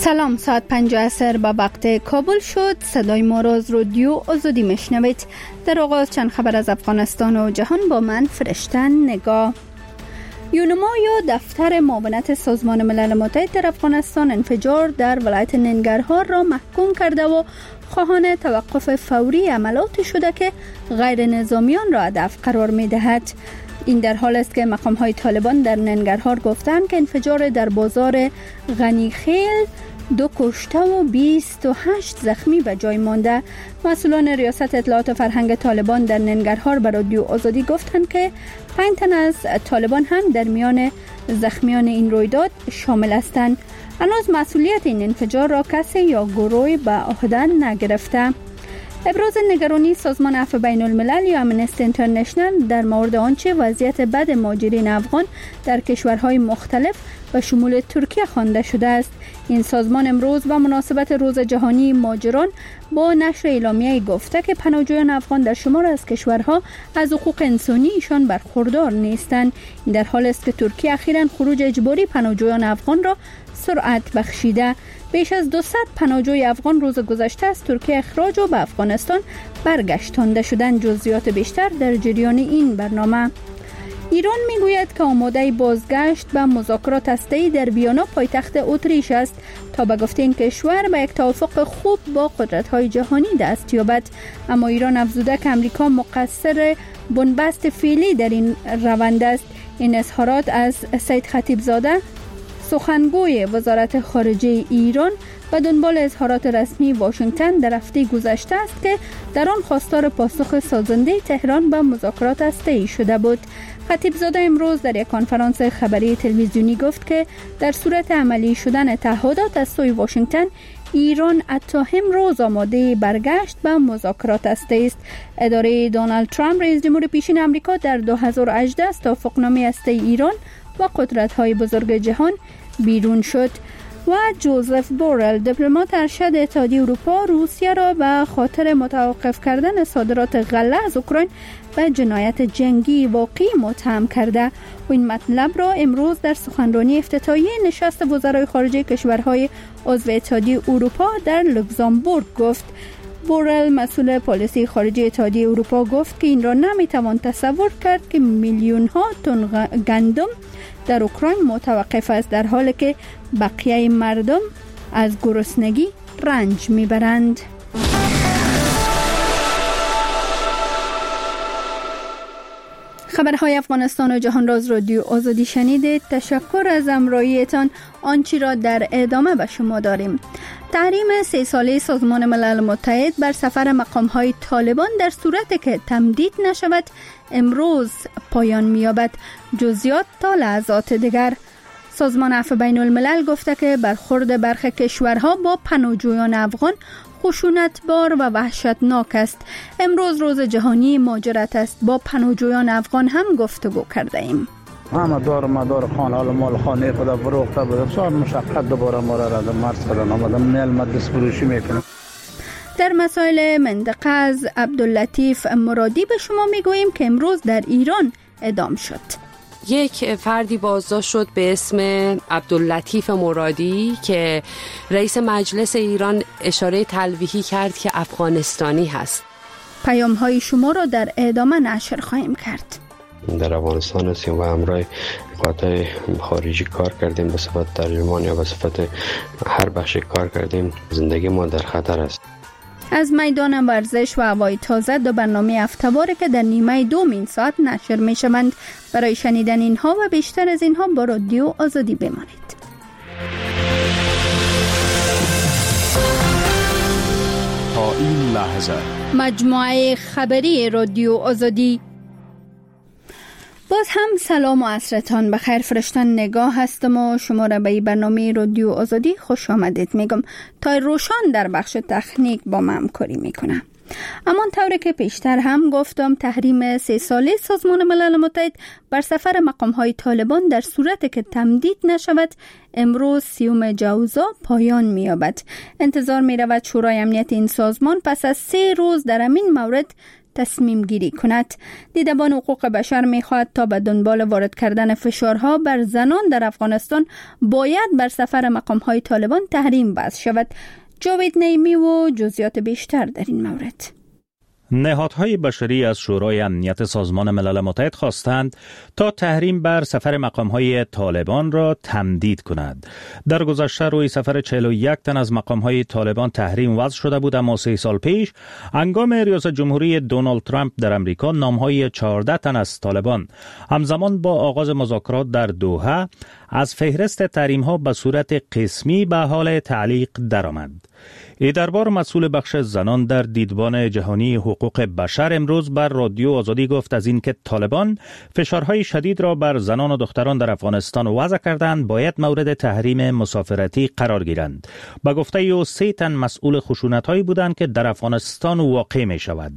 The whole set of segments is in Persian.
سلام، ساعت 5 عصر به وقت کابل شد. صدای ما را از رادیو آزادی میشنوید. در آغاز چند خبر از افغانستان و جهان با من فرشته نگاه. یونما یا دفتر معاونت سازمان ملل متحد در افغانستان انفجار در ولایت ننگرهار را محکوم کرده و خواهان توقف فوری عملیات شده که غیر نظامیان را هدف قرار می دهد. این در حال است که مقام‌های طالبان در ننگرهار گفتند که انفجار در بازار غنیخیل 2 کشته و 28 زخمی به جای مانده. مسئولان ریاست اطلاعات فرهنگ طالبان در ننگرهار به رادیو آزادی گفتند که 5 تن از طالبان هم در میان زخمیان این رویداد شامل هستند. هنوز مسئولیت این انفجار را کسی یا گروهی به عهده نگرفته. ابراز نگرانی سازمان عفو بین الملل یا امنستی اینترنشنال در مورد آنچه وضعیت بد مهاجرین افغان در کشورهای مختلف و شمول ترکیه خوانده شده است. این سازمان امروز به مناسبت روز جهانی مهاجران با نشر اعلامیه‌ای گفته که پناهجویان افغان در شمار از کشورها از حقوق انسانی ایشان برخوردار نیستند. این در حال است که ترکیه اخیراً خروج اجباری پناهجویان افغان را سرعت بخشیده. بیش از 200 پناهجوی افغان روز گذشته از ترکیه اخراج و به افغانستان برگشتانده شدند. جزئیات بیشتر در جریان این برنامه. ایران میگوید که آماده بازگشت به مذاکرات هسته‌ای در ویانا پایتخت اتریش است تا به گفته این کشور به یک توافق خوب با قدرت‌های جهانی دست یابد. اما ایران افزوده که امریکا مقصر بنبست فعلی در این روند است. این اظهارات از سید خطیبزاده سخنگوی وزارت خارجه ایران و دنبال اظهارات رسمی واشنگتن در هفته گذشته است که در آن خواستار پاسخ سازنده تهران به مذاکرات هسته‌ای شده بود. خطیبزاده امروز در یک کنفرانس خبری تلویزیونی گفت که در صورت عملی شدن تعهدات از سوی واشنگتن، ایران حتی امروز آماده برگشت به مذاکرات هسته‌ای است. اداره دونالد ترامپ رئیس جمهور پیشین آمریکا در 2018 از توافقنامه هسته‌ای ایران و قدرت‌های بزرگ جهان بیرون شد. و جوزف بورل دیپلمات ارشد اتحادیه اروپا روسیه را به خاطر متوقف کردن صادرات غله از اوکراین به جنایت جنگی واقعی متهم کرده و این مطلب را امروز در سخنرانی افتتاحیه نشست وزرای خارجه کشورهای عضو اتحادیه اروپا در لوکزامبورگ گفت. بورل مسئول پالیسی خارجی اتحادیه اروپا گفت که این را نمیتوان تصور کرد که میلیون ها تن گندم در اوکراین متوقف است در حالی که بقیه مردم از گرسنگی رنج میبرند. خبرهای افغانستان و جهان را از رادیو آزادی شنیدید. تشکر از همراهیتان. آنچه را در ادامه به شما داریم: تحریم 3 ساله سازمان ملل متحد بر سفر مقام‌های طالبان در صورتی که تمدید نشود امروز پایان می‌یابد. جزئیات تا لحظات دیگر. سازمان عفو بین الملل گفته که برخورد برخی کشورها با پناهجویان افغان خشونتبار و وحشتناک است. امروز روز جهانی مهاجرت است. با پناهجویان افغان هم گفتگو کرده ایم. همه دار خانه مال خانه خود فروخته بود. بسیار مشقت دوباره ما را در مرز کردن آمدم نیل دست فروشی میکنم. در مسائل منطقه از عبداللطیف مرادی به شما میگوییم که امروز در ایران اعدام شد. یک فردی بازداشت شد به اسم عبداللطیف مرادی که رئیس مجلس ایران اشاره تلویحی کرد که افغانستانی هست. پیام‌های شما را در ادامه نشر خواهیم کرد. در افغانستان هستیم و همراه قوات‌های خارجی کار کردیم، به صفت ترجمان یا به صفت هر بخش کار کردیم. زندگی ما در خطر است. از میدان ورزش و هوای تازه 2 برنامه هفته‌واره که در نیمه دوم این ساعت نشر می شوند. برای شنیدن اینها و بیشتر از اینها با رادیو آزادی بمانید. تا این لحظه مجموعه خبری رادیو آزادی. باز هم سلام و عصرتان بخیر. فرشته نگاه هستم و شما را به این برنامه رادیو آزادی خوش آمدید میگم. تا روشان در بخش تکنیک با من همکاری میکنم. امان طوری که پیشتر هم گفتم تحریم 3 ساله سازمان ملل متحد بر سفر مقام‌های طالبان در صورتی که تمدید نشود امروز 30 جوزا پایان می‌یابد. انتظار می‌رود شورای امنیت این سازمان پس از 3 روز در همین مورد تصمیم گیری کند. دیدبان حقوق بشر می‌خواهد تا به دنبال وارد کردن فشارها بر زنان در افغانستان باید بر سفر مقام‌های طالبان تحریم وضع شود. جاوید نعیمی و جزئیات بیشتر در این مورد. نهادهای بشری از شورای امنیت سازمان ملل متحد خواستند تا تحریم بر سفر مقام‌های طالبان را تمدید کند. در گذشته روی سفر 41 تن از مقام‌های طالبان تحریم وضع شده بود، اما 3 سال پیش هنگام ریاست جمهوری دونالد ترامپ در امریکا نام‌های 14 تن از طالبان همزمان با آغاز مذاکرات در دوحه از فهرست تحریم‌ها به صورت قسمی به حال تعلیق درآمد. ای دربار مسئول بخش زنان در دیدبان جهانی حقوق بشر امروز بر رادیو آزادی گفت از این که طالبان فشارهای شدید را بر زنان و دختران در افغانستان وضع کردند باید مورد تحریم مسافرتی قرار گیرند. با گفته او 3 تن مسئول خشونت‌هایی بودند که در افغانستان واقع می شود.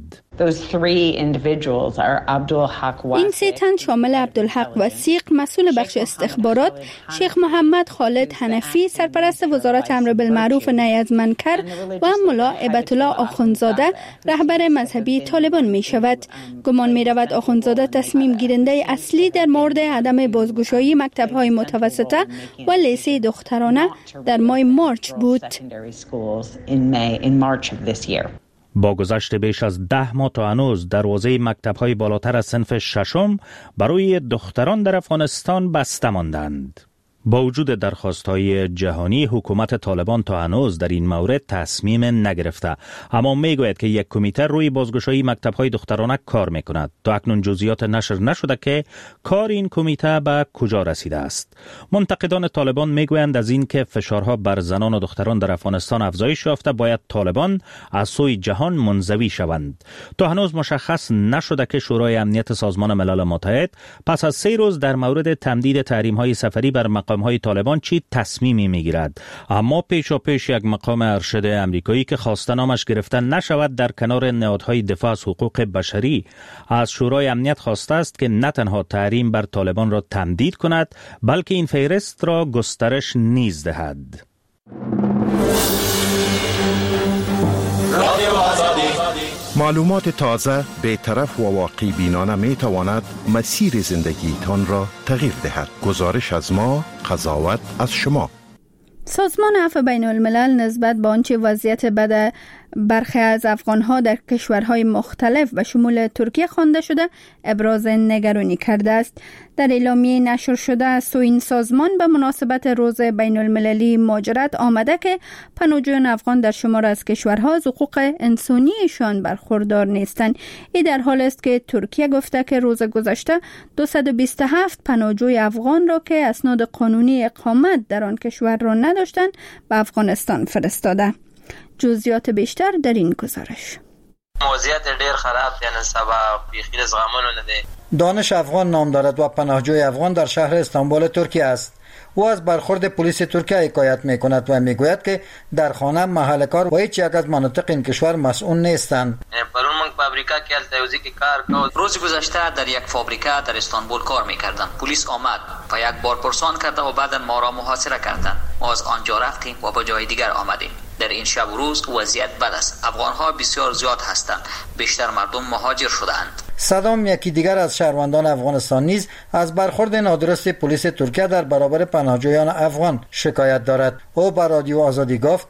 این 3 تن شامل عبدالحق وثیق مسئول بخش استخبارات، شیخ محمد خالد حنفی سرپرست وزارت امر بالمعروف و نهی از منکر و ملا عبت الله آخوندزاده رهبر مذهبی طالبان می شود. گمان می رود آخوندزاده تصمیم گیرنده اصلی در مورد عدم بازگشایی مکتب‌های متوسطه و لیسه دخترانه در ماه مارچ بود. با گذشت بیش از 10 ماه تا هنوز دروازه مکتب‌های بالاتر از صنف 6 برای دختران در افغانستان بسته ماندند. با وجود درخواست‌های جهانی حکومت طالبان تا هنوز در این مورد تصمیم نگرفته، اما میگوید که یک کمیته روی بازگشایی مکتب‌های دخترانه کار می‌کند. تا اکنون جزئیات نشر نشده که کار این کمیته به کجا رسیده است. منتقدان طالبان میگویند از این که فشارها بر زنان و دختران در افغانستان افزایش یافته باید طالبان از سوی جهان منزوی شوند. تا هنوز مشخص نشده که شورای امنیت سازمان ملل متحد پس از 3 روز در مورد تمدید تحریم‌های سفری بر مقام‌های طالبان چی تصمیمی میگیرد. اما پیش یک مقام ارشد امریکایی که خواسته نامش گرفته نشود در کنار نهادهای دفاع از حقوق بشری از شورای امنیت خواسته است که نه تنها تحریم بر طالبان را تمدید کند بلکه این فهرست را گسترش نیز دهد. معلومات تازه، بی‌طرف و واقعی بینانه می تواند مسیر زندگیتان را تغییر دهد. گزارش از ما، قضاوت از شما. سازمان عفو بین الملل نسبت به آنچه وضعیت بد برخی از افغانها در کشورهای مختلف و شمول ترکیه خوانده شده ابراز نگرانی کرده است. در اعلامیه نشر شده از این سازمان به مناسبت روز بین المللی مهاجرت آمده که پناهجویان افغان در شمار از کشورها از حقوق انسانیشان برخوردار نیستند. این در حال است که ترکیه گفته که روز گذشته 227 پناهجوی افغان را که اسناد قانونی اقامت در آن کشور را نداشتند به افغانستان فرستاده. جزئیات بیشتر در این گزارش. وضعیت ډیر خراب دی، نن سبا بیخی زغمانو نه دی. دانش افغان نام دارد و پناهجوی افغان در شهر استانبول ترکیه است. او از برخورد پلیس ترکیه حکایت می کند و می گوید که در خانه، محل کار و هیچ یک از مناطق این کشور مسئول نیستند. پرون من فابریکا کې التوزی کې کار کوم. روز گذشته در یک فابریکا در استانبول کار می‌کردم. پلیس آمد و یک بار پرسان کرد و بعد ما را محاصره کردند. ما از آنجا رفتیم و به جای دیگر آمدیم. در این شب و روز وضعیت بد است. افغان‌ها بسیار زیاد هستند. بیشتر مردم مهاجر شده‌اند. صدام یکی دیگر از شهروندان افغانستان نیز از برخورد نادرست پلیس ترکیه در برابر پناهجویان افغان شکایت دارد. او به رادیو آزادی گفت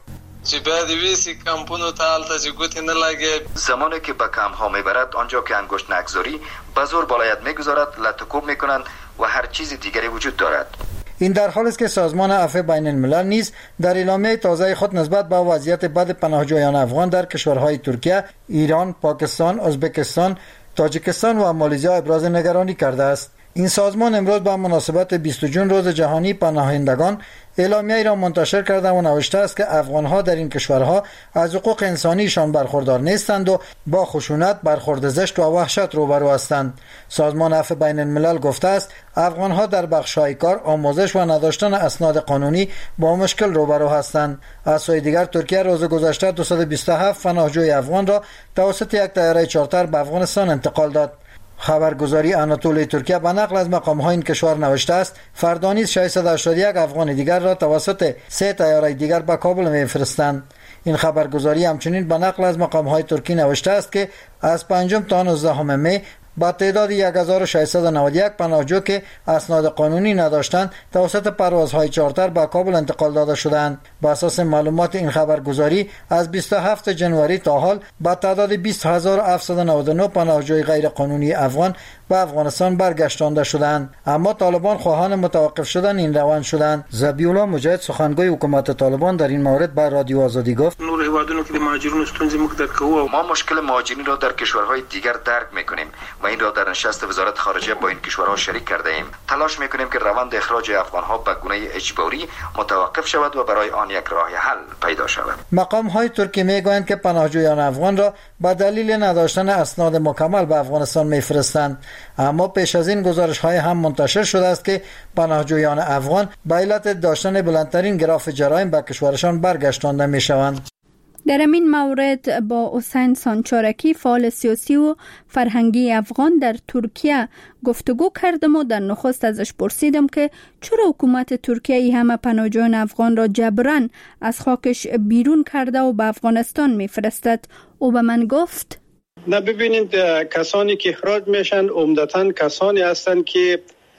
زمانی که به کمپ ها میبرد آنجا که انگشت نگذاری به زور بالایت میگذارد، لطکوب میکنند و هر چیز دیگری وجود دارد. این در حالی است که سازمان عفو بین الملل نیز در اعلامیه تازه خود نسبت به وضعیت بد پناهجویان افغان در کشورهای ترکیه، ایران، پاکستان، ازبکستان، تاجیکستان و مالزی ابراز نگرانی کرده است. این سازمان امروز با مناسبت 20 جون روز جهانی پناهندگان اعلامیه‌ای را منتشر کرده و نوشته است که افغان‌ها در این کشورها از حقوق انسانیشان برخوردار نیستند و با خشونت، برخورد زشت و وحشت روبرو هستند. سازمان عفو بین الملل گفته است افغان‌ها در بخش‌های کار، آموزش و نداشتن اسناد قانونی با مشکل روبرو هستند. از سوی دیگر ترکیه روز گذشته 227 پناهجوی افغان را توسط یک طیاره چارتر به افغانستان انتقال داد. خبرگزاری آناتولی ترکیه به نقل از مقام‌های این کشور نوشته است فردا نیز 681 افغان دیگر را توسط 3 طیاره دیگر به کابل می‌فرستند. این خبرگزاری همچنین به نقل از مقام‌های ترکی نوشته است که از 5 تا 19 می با تعداد 1691 پناهجو که اسناد قانونی نداشتند توسط پروازهای چارتر به کابل انتقال داده شدند. بر اساس معلومات این خبرگزاری از 27 جنوری تا حال با تعداد 20799 پناهجوی غیر قانونی افغان به افغانستان برگشتانده شدند، اما طالبان خواهان متوقف شدن این روند شدند. ذبیح‌الله مجاهد سخنگوی حکومت طالبان در این مورد به رادیو آزادی گفت نور هیوادونو که مهاجرون ستونزې موږ درک کوو. ما مشکل مهاجرین را در کشورهای دیگر درک میکنیم و این را در نشست وزارت خارجه با این کشورها شریک کرده ایم. تلاش میکنیم که روند اخراج افغانها به گونه اجباری متوقف شود و برای آن یک راه حل پیدا شود. مقام های ترکی میگویند که پناهجویان افغان را به دلیل نداشتن اسناد مکمل به افغانستان میفرستند، اما پیش از این گزارش های هم منتشر شده است که پناهجویان افغان به علت داشتن بلندترین گراف جرایم به کشورشان برگشتانده میشوند. در این مورد با حسین سانچارکی فعال سیاسی و فرهنگی افغان در ترکیه گفتگو کردم و در نخست ازش پرسیدم که چرا حکومت ترکیه ای همه پناهجویان افغان را جبران از خاکش بیرون کرده و به افغانستان میفرستد. او به من گفت نه، ببینید کسانی که اخراج میشن عمدتاً کسانی هستند که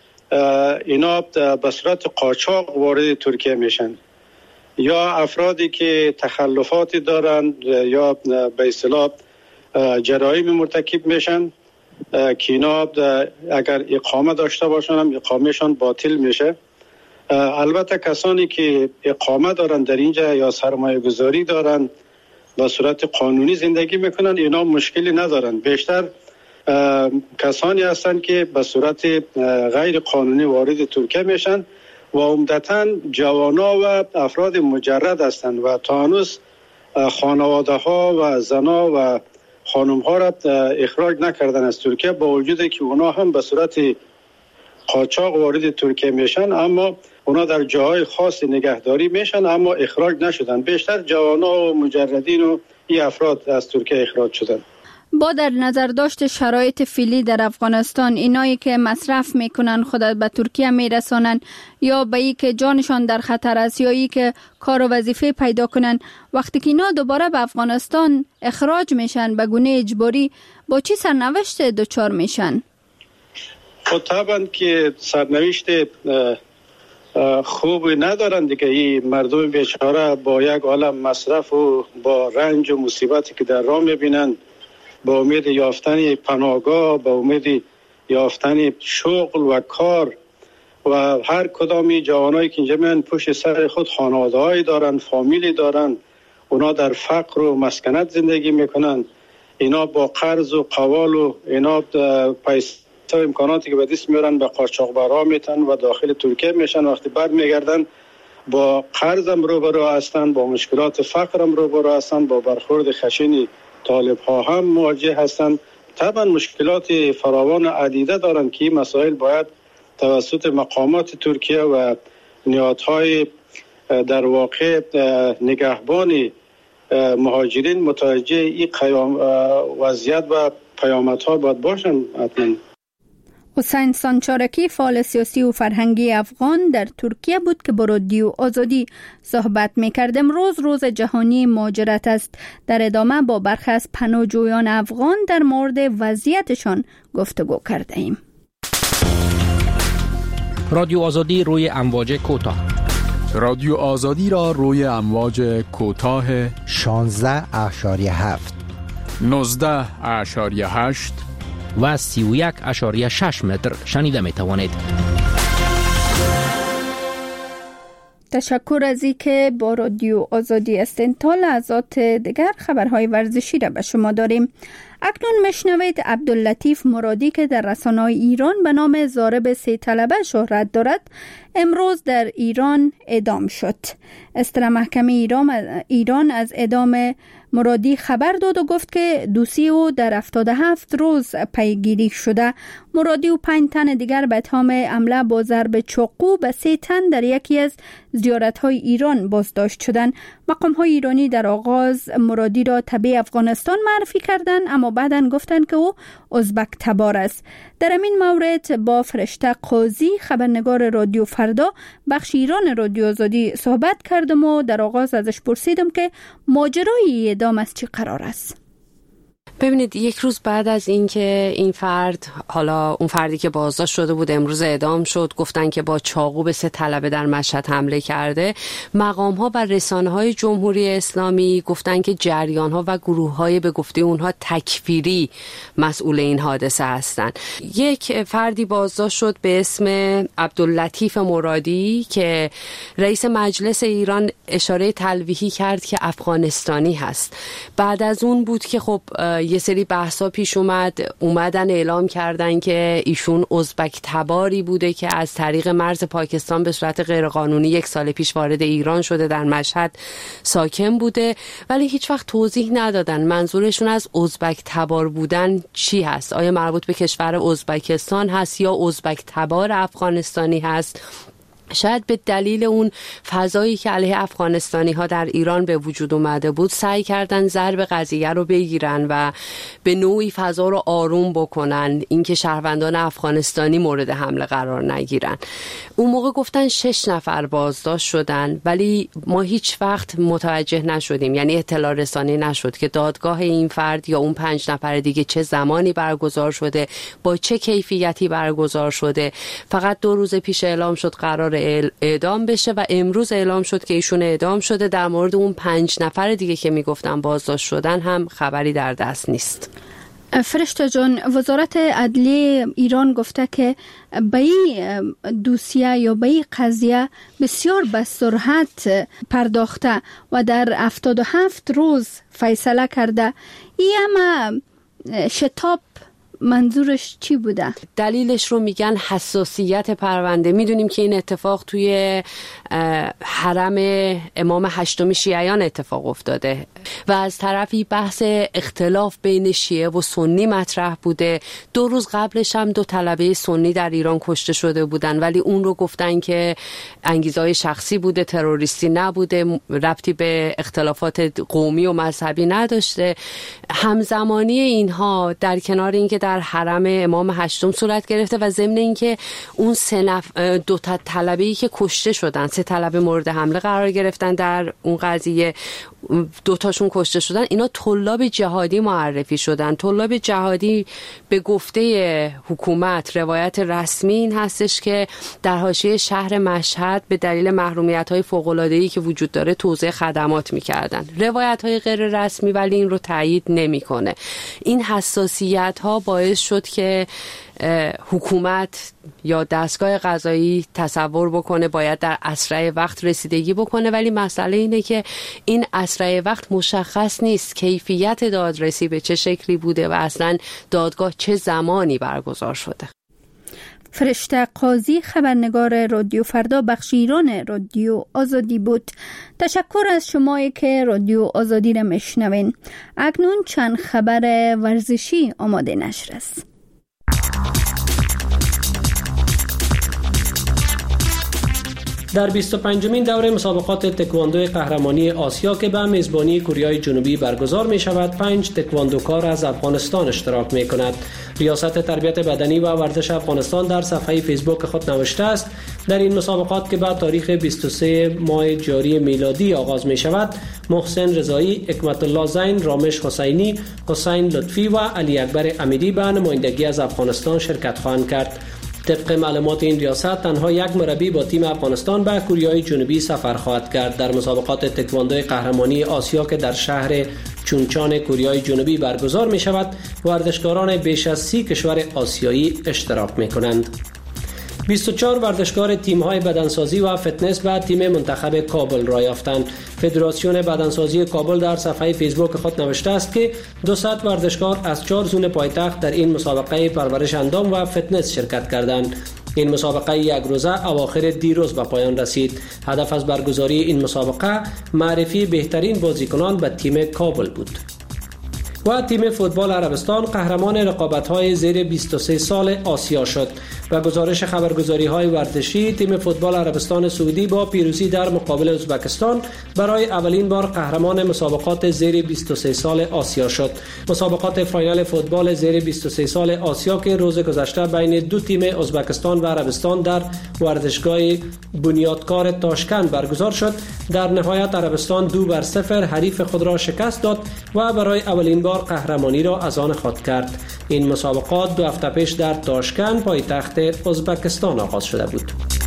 اینا به صورت قاچاق وارد ترکیه میشن، یا افرادی که تخلفاتی دارند یا به اصطلاح جرایم مرتکب میشن که اینا اگر اقامه داشته باشن هم اقامهشان باطل میشه. البته کسانی که اقامه دارن در اینجا یا سرمایه گذاری دارن به صورت قانونی زندگی میکنن اینا مشکلی ندارن. بیشتر کسانی هستند که به صورت غیر قانونی وارد ترکیه میشن و عمدتاً جوانا و افراد مجرد هستند و تا هنوز خانواده ها و زنا و خانم ها را اخراج نکردن از ترکیه، با وجود که اونا هم به صورت قاچاق وارد ترکیه میشن، اما اونا در جاهای خاص نگهداری میشن اما اخراج نشدن. بیشتر جوانا و مجردین و این افراد از ترکیه اخراج شدن. با در نظر داشت شرایط فعلی در افغانستان، اینایی که مصرف میکنن خودت به ترکیه میرسانن یا به ای که جانشان در خطر است یا ای که کار و وظیفه پیدا کنن، وقتی که اینا دوباره به افغانستان اخراج میشن به گونه اجباری، با چی سرنوشت دچار میشن؟ طبعا که سرنوشت خوبی ندارن دیگه. این مردم بیچاره با یک عالم مصرف و با رنج و مصیبتی که در راه میبینن، با امید یافتن پناهگاه، با امید یافتن شغل و کار، و هر کدامی جوانایی که اینجا میان پشت سر خود خانواده‌ای دارن، فامیلی دارن، اونا در فقر و مسکنت زندگی میکنن. اینا با قرض و قوال و اینا پیسه و امکاناتی که به دست میارن به قاچاقبرا میتن و داخل ترکیه میشن. وقتی بعد میگردن با قرضم روبرو هستن، با مشکلات فقرم روبرو هستن، با برخورد خشن طالب ها هم مواجه هستند. طبعا مشکلات فراوان عدیده دارند که این مسائل باید توسط مقامات ترکیه و نهادهای در واقع نگهبان مهاجرین متوجه این وضعیت و پیامدها باید باشند. حتما حسین سانچارکی فعال سیاسی و فرهنگی افغان در ترکیه بود که با رادیو آزادی صحبت می‌کردیم. روز جهانی مهاجرت است. در ادامه با برخی از پناهجویان افغان در مورد وضعیتشان گفتگو کرده ایم. رادیو آزادی روی امواج کوتاه. رادیو آزادی را روی امواج کوتاه 16.7 19.8 و 31.6 متر شنیده می توانید. تشکر از اینکه با رادیو آزادی هستین. تا لحظات دیگر خبرهای ورزشی را به شما داریم. اکنون مشنوید عبداللطیف مرادی که در رسانه‌های ایران به نام ضارب 3 طلبه شهرت دارد امروز در ایران اعدام شد. اصدار محکمه ایران از اعدام مرادی خبر داد و گفت که دوسیه او در 77 روز پیگیری شده. مرادی و 5 تن دیگر به اتهام حمله با ضرب چاقو به 3 تن در یکی از زیارت‌های ایران بازداشت شدند. مقام‌های ایرانی در آغاز مرادی را تبع افغانستان معرفی کردند، اما بعداً گفتند که او ازبک تبار است. در این مورد با فرشته قاضی خبرنگار رادیو فردا بخش ایران رادیو آزادی صحبت کردم و در آغاز ازش پرسیدم که ماجرای اعدام از چی قرار است. ببینید، یک روز بعد از اینکه این فرد، حالا اون فردی که بازداشت شده بود، امروز اعدام شد، گفتن که با چاقو به 3 طلبه در مشهد حمله کرده، مقام‌ها و رسانه‌های جمهوری اسلامی گفتن که جریان‌ها و گروه‌های به گفته اونها تکفیری مسئول این حادثه هستند. یک فردی بازداشت شد به اسم عبداللطیف مرادی که رئیس مجلس ایران اشاره تلویحی کرد که افغانستانی هست. بعد از اون بود که خب یه سری بحثا پیش اومدن اعلام کردن که ایشون ازبک تباری بوده که از طریق مرز پاکستان به صورت غیرقانونی 1 سال پیش وارد ایران شده، در مشهد ساکن بوده، ولی هیچ وقت توضیح ندادن منظورشون از ازبک تبار بودن چی هست. آیا مربوط به کشور ازبکستان هست یا ازبک تبار افغانستانی هست؟ شاید به دلیل اون فضایی که علیه افغانستانی ها در ایران به وجود اومده بود سعی کردن ضرب قضیه رو بگیرن و به نوعی فضا رو آروم بکنن، اینکه شهروندان افغانستانی مورد حمله قرار نگیرن. اون موقع گفتن 6 نفر بازداشت شدن، ولی ما هیچ وقت متوجه نشدیم، یعنی اطلاع رسانی نشد که دادگاه این فرد یا اون 5 نفر دیگه چه زمانی برگزار شده، با چه کیفیتی برگزار شده. فقط 2 روز پیش اعلام شد قرار اعدام بشه و امروز اعلام شد که ایشون اعدام شده. در مورد اون 5 نفر دیگه که میگفتن بازداشت شدن هم خبری در دست نیست. فرشته جان، وزارت عدلیه ایران گفته که به این دوسیه یا به این قضیه بسیار به سرعت پرداخته و در 77 روز فیصله کرده. این هم شتاب منظورش چی بوده؟ دلیلش رو میگن حساسیت پرونده. میدونیم که این اتفاق توی حرم امام 8 شیعیان اتفاق افتاده و از طرفی بحث اختلاف بین شیعه و سنی مطرح بوده. 2 روز قبلش هم 2 طلبه سنی در ایران کشته شده بودن، ولی اون رو گفتن که انگیزه‌های شخصی بوده، تروریستی نبوده، ربطی به اختلافات قومی و مذهبی نداشته. همزمانی اینها در کنار اینکه در حرم امام 8 صورت گرفته و ضمن اینکه اون 2 طلبه‌ای که کشته شدن، 3 طلبه مورد حمله قرار گرفتن در اون قضیه، 2 تاشون کشته شدن، اینا طلاب جهادی معرفی شدن. طلاب جهادی به گفته حکومت روایت رسمی این هستش که در حاشیه شهر مشهد به دلیل محرومیت‌های فوق‌العاده‌ای که وجود داره توزیع خدمات می‌کردن. روایت‌های غیر رسمی ولی این رو تایید نمی‌کنه. این حساسیت‌ها باعث شد که حکومت یا دستگاه قضایی تصور بکنه باید در اسرع وقت رسیدگی بکنه، ولی مسئله اینه که این اسرع وقت مشخص نیست کیفیت دادرسی به چه شکلی بوده و اصلا دادگاه چه زمانی برگزار شده. فرشته قاضی خبرنگار رادیو فردا بخش ایران رادیو آزادی بود. تشکر از شمایی که رادیو آزادی را میشنوین. اکنون چند خبر ورزشی آماده نشر است. در 25مین دوره مسابقات تکواندو قهرمانی آسیا که به میزبانی کره جنوبی برگزار می شود، 5 تکواندوکار از افغانستان اشتراک می کند. ریاست تربیت بدنی و ورزش افغانستان در صفحه فیسبوک خود نوشته است در این مسابقات که به تاریخ 23 ماه جاری میلادی آغاز می شود، محسن رضایی، حکمت الله زین، رامش حسینی، حسین لطفی و علی اکبر امیری به نمایندگی از افغانستان شرکت خواهند کرد. طبق معلومات این ریاست تنها 1 مربی با تیم افغانستان به کره جنوبی سفر خواهد کرد. در مسابقات تکواندو قهرمانی آسیا که در شهر چونچان کره جنوبی برگزار می شود، ورزشکاران بیش از 30 کشور آسیایی اشتراک می کنند. 24 ورزشکار تیم‌های بدنسازی و فتنس به تیم منتخب کابل را یافتند. فدراسیون بدنسازی کابل در صفحه فیسبوک خود نوشته است که 200 ورزشکار از 4 زون پایتخت در این مسابقه پرورش اندام و فتنس شرکت کردند. این مسابقه یک روزه اواخر دیروز به پایان رسید. هدف از برگزاری این مسابقه معرفی بهترین بازیکنان به تیم کابل بود. و تیم فوتبال عربستان قهرمان رقابت‌های زیر 23 سال آسیا شد. و گزارش خبرگزاری‌های ورزشی، تیم فوتبال عربستان سعودی با پیروزی در مقابل ازبکستان برای اولین بار قهرمان مسابقات زیر 23 سال آسیا شد. مسابقات فاینال فوتبال زیر 23 سال آسیا که روز گذشته بین دو تیم ازبکستان و عربستان در ورزشگاه بنیادکار تاشکند برگزار شد، در نهایت عربستان 2-0 حریف خود را شکست داد و برای اولین بار قهرمانی را از آن خود کرد. این مسابقات 2 هفته پیش در تاشکند پایتخت ازبکستان آغاز شده بود.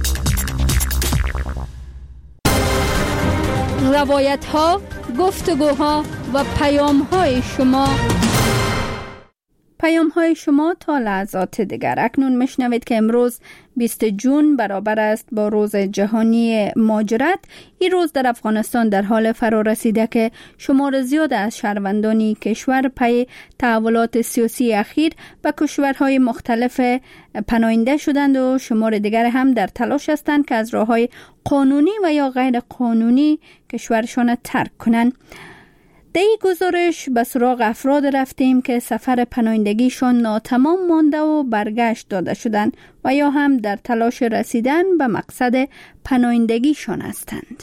روایت‌ها، گفتگوها و پیام‌های شما تا لحظات دیگر. اکنون میشنوید که امروز 20 جون برابر است با روز جهانی مهاجرت. این روز در افغانستان در حال فرا رسیده که شمار زیاد از شهروندان کشور پی تحولات سیاسی اخیر به کشورهای مختلف پناهنده شدند و شمار دیگر هم در تلاش هستند که از راههای قانونی و یا غیر قانونی کشورشان ترک کنند. در این گزارش به سراغ افراد رفتیم که سفر پناهندگیشان ناتمام مانده و برگشت داده شدند و یا هم در تلاش رسیدن به مقصد پناهندگیشان هستند.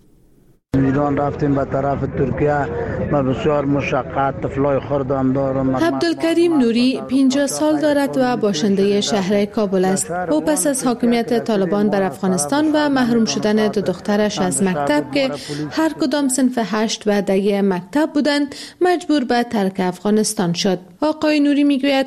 ایران رفتیم به طرف ترکیه و بسیار مشقت، طفلای خردم دارم. عبدالکریم نوری 50 سال دارد و باشنده شهر کابل است. او پس از حاکمیت طالبان بر افغانستان و محروم شدن 2 دخترش از مکتب که هر کدام صنف 8 و 10 مکتب بودند، مجبور به ترک افغانستان شد. آقای نوری میگوید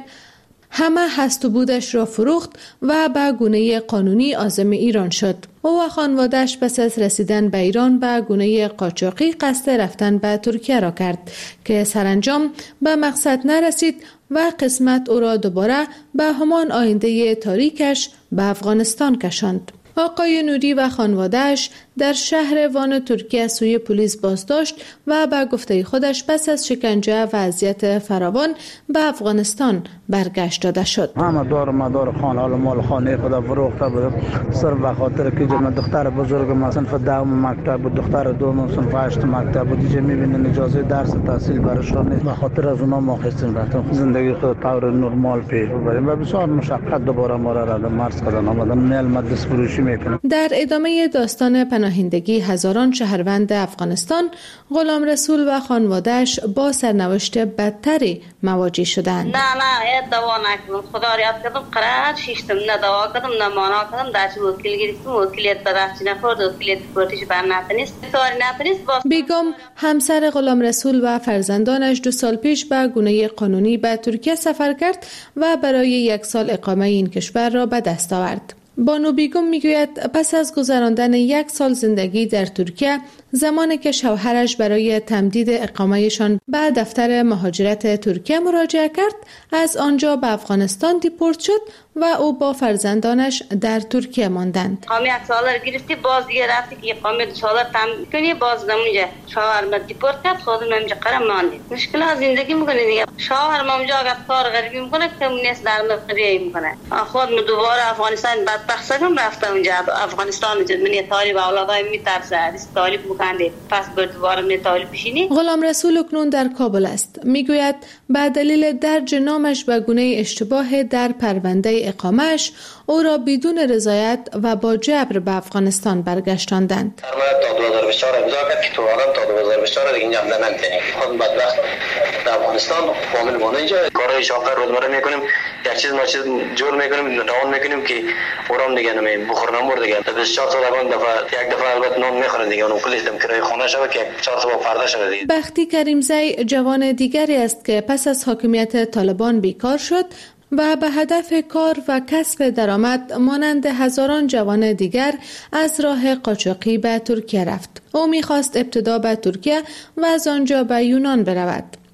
همه هست و بودش را فروخت و به گونه قانونی عازم ایران شد. او و خانواده‌اش پس از رسیدن به ایران به گونه قاچاقی قصد رفتن به ترکیه را کرد که سرانجام به مقصد نرسید و قسمت او را دوباره به همان آینده تاریکش به افغانستان کشاند. آقای نوری و خانواده‌اش در شهر وان ترکیه سوی پلیس بازداشت و به گفته خودش پس از شکنجه و اذیت فراوان به افغانستان برگشت داده شد. همه دار مدار خانه مال خانه خدا فروخته بود، صرف به خاطر که دختر بزرگم صنف 10 مکتب بود، دختر دوم صنف 8 مکتب بود. دیگه می‌بینین اجازه درس تحصیل براشون نیست. به خاطر از اونها ما خواستیم رفتیم زندگی خود طور نرمال پیش ببریم و بسیار مشقت دوباره ما را مرز کردن آمدن نیل مدرس فروشی میکنم. در ادامه داستان پناهندگی هزاران شهروند افغانستان، غلام رسول و خانواده‌اش با سرنوشت بدتری مواجه شدند. نه دوا نکردم، خدا را یاد کردم، قرار شیشتم، نه دوا کردم نه مانا کردم، داشت وکیل گرفتم، وکیلیت بدست نخورد، وکیلیت پرتش بر نتونست، سواری نتونست. بیگم همسر غلام رسول و فرزندانش 2 سال پیش به گونه قانونی به ترکیه سفر کرد و برای 1 سال اقامه این کشور را به دست آورد. بانو بیگم میگوید پس از گذراندن 1 سال زندگی در ترکیه، زمانی که شوهرش برای تمدید اقامهشان به دفتر مهاجرت ترکیه مراجعه کرد، از آنجا به افغانستان دیپورت شد و او با فرزندانش در ترکیه ماندند. اقامه 1 سال گرفتی، باز دیگه رفتی که اقامه 2 سال تمدید کنی، باز نمونجا شوهرم دیپورت کرد، خودم همینجا قرار ماندیم. مشکل زندگی میکنه دیگه. شوهرم اونجا اگه کار غریبی میکنه که نیست در مقریه میکنه. خودم دوباره افغانستان بدبخت شدم، رفتم اونجا افغانستان من طالب اولادای میترسه، طالب مکنده، پس دوباره من طالب بشینی. غلام رسول اکنون در کابل است. میگوید به دلیل درج نامش به گونه اشتباه در پرونده اقامه‌اش، او را بدون رضایت و با جبر به افغانستان برگشتاندند. تا 2024 امضا کرد که تو آدم تا 2024 دیگه اینجا عمل نمی‌کنی. خود بدبخت در افغانستان فامیل مونه اینجا کارهای شاغل روزمره میکنیم، هر چیز ما چیز جور میکنیم، روان میکنیم که اورام دیگه نمی بخورنم ور دیگه. تا 24 سال بعد یک دفعه البته نون میخورن دیگه، اون پلیس دم کرای خونه شو که 4 تا فردا شده دیگه. بختی کریمزی جوان دیگری است که پس از حاکمیت طالبان بیکار شد و به هدف کار و کسب درآمد مانند هزاران جوان دیگر از راه قاچاقی به ترکیه رفت. او می‌خواست ابتدا به ترکیه و از آنجا به یونان برود.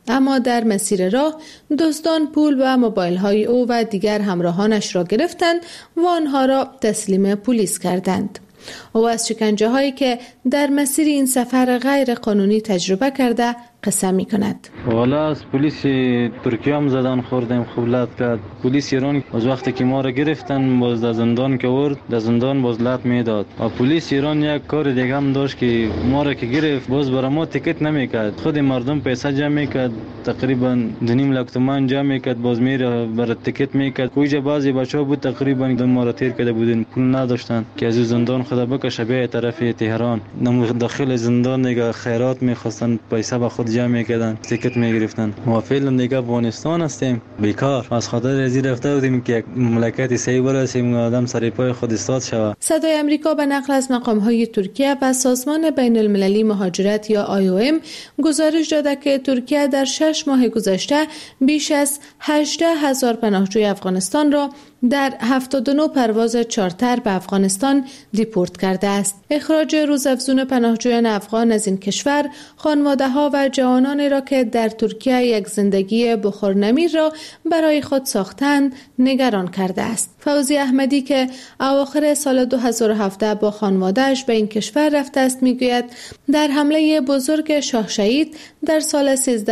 اما در مسیر راه دزدان پول و موبایل های او و دیگر همراهانش را گرفتند و آنها را تسلیم پلیس کردند. او از شکنجه هایی که در مسیر این سفر غیر قانونی تجربه کرده قصه می کند. والا از پلیس ترکیه هم زدن خوردیم، خولت کرد. پلیس ایران از وقتی که ما را گرفتن باز در زندان که ورد، در زندان باز لط میداد. و پلیس ایران یک کار دیگه هم داشت که ما را که گرفت باز برای ما تیکت نمیکرد، خود مردم پیسه جمع میکرد، تقریبا 2.5 لک تومان جمع میکرد، باز میره برای تیکت میکرد. کویجا بعضی بچه‌ها بود تقریبا ما را تیر کرده بودن، پول نداشتن که از زندان خدا بکشه به طرف تهران. داخل زندان دیگه خیرات میخواستن، پیسه به خود جمع میکردن، تیکت میگرفتن. ما فعلا دیگه افغانستان هستیم، بیکار. از خاطر ازی رفته بودیم که مملکت صحیح برسیم، آدم سر پای خود ایستاد شود. صدای آمریکا به نقل از مقام‌های ترکیه و سازمان بین المللی مهاجرت یا IOM گزارش داده که ترکیه در 6 ماه گذشته بیش از 18,000 پناهجوی افغانستان را در 79 پرواز چارتر به افغانستان دیپورت کرده است. اخراج روزافزون پناهجویان افغان از این کشور خانواده‌ها و جوانانی را که در ترکیه یک زندگی بخورنمیر را برای خود ساختند نگران کرده است. فوزی احمدی که اواخر سال 2017 با خانواده‌اش به این کشور رفته است میگوید در حمله بزرگ شاه شهید در سال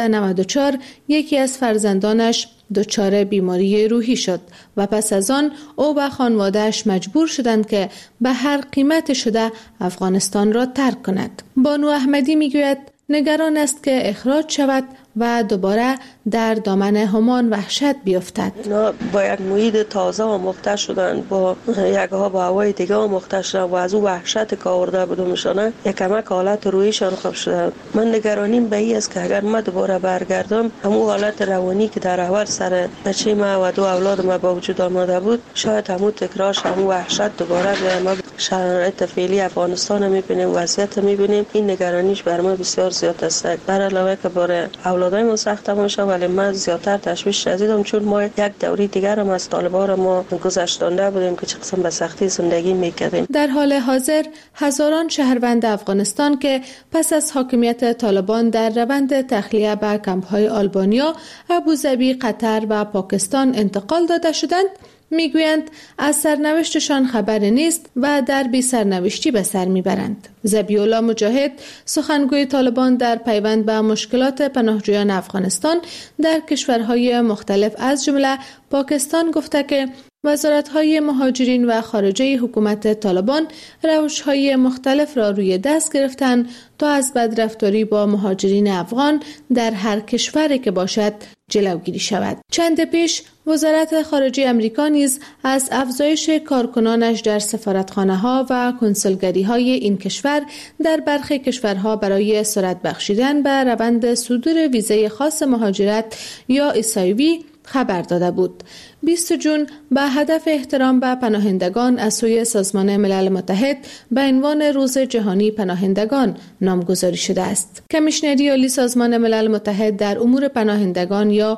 1394 یکی از فرزندانش دچار بیماری روحی شد و پس از آن او و خانواده‌اش مجبور شدند که به هر قیمت شده افغانستان را ترک کند. بانو احمدی میگوید نگران است که اخراج شود و دوباره در دامن همان وحشت بیفتد. اینا با یک محیط تازه آموخته شدن، با یکها با هوای دیگه آموخته شدن و از او وحشت که آورده بودمشان یک کمک حالت روحیشان خوب شده. من نگرانیم به این است که اگر من دوباره برگردم همون حالت روانی که در اول سر بچه ما و 2 اولاد ما با وجود آمده بود شاید همون تکرارش همون وحشت دوباره بیاد. ما شرایط فعلی افغانستان میبینیم، وضعیت میبینیم، این نگرانیش بر ما بسیار زیاد است. در علاوه که باره اولادایمون سخت باشه، ولی من زیادتر تشویش دیدم چون ما یک دوره دیگر هم از طالبان ما گذشتانده بودیم که چه قسم به سختی زندگی میکردیم. در حال حاضر هزاران شهروند افغانستان که پس از حاکمیت طالبان در روند تخلیه به کمپ‌های آلبانیا، ابوظبی، قطر و پاکستان انتقال داده شدند میگویند از سرنوشتشان خبری نیست و در بی سرنوشتی به سر میبرند. ذبیح‌الله مجاهد سخنگوی طالبان در پیوند به مشکلات پناهجویان افغانستان در کشورهای مختلف از جمله پاکستان گفته که وزارت‌های مهاجرین و خارجه حکومت طالبان روش‌های مختلف را روی دست گرفتند تا از بدرفتاری با مهاجرین افغان در هر کشوری که باشد جلوگیری شود. چند پیش وزارت خارجه آمریکا نیز از افزایش کارکنانش در سفارتخانه‌ها و کنسولگری‌های این کشور در برخی کشورها برای سرعت بخشیدن به روند صدور ویزه خاص مهاجرت یا اسایوی خبر داده بود. 20 جون به هدف احترام به پناهندگان از سوی سازمان ملل متحد به عنوان روز جهانی پناهندگان نامگذاری شده است. کمیشنری عالی سازمان ملل متحد در امور پناهندگان یا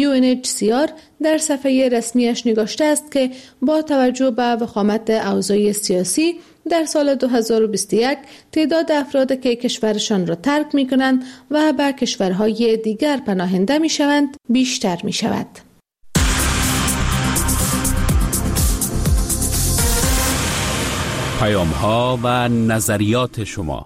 UNHCR در صفحه رسمیش نگاشته است که با توجه به وخامت اوضاع سیاسی در سال 2021 تعداد افراد که کشورشان را ترک می کنند و به کشورهای دیگر پناهنده می شوند بیشتر می شود. پیام‌ها و نظریات شما.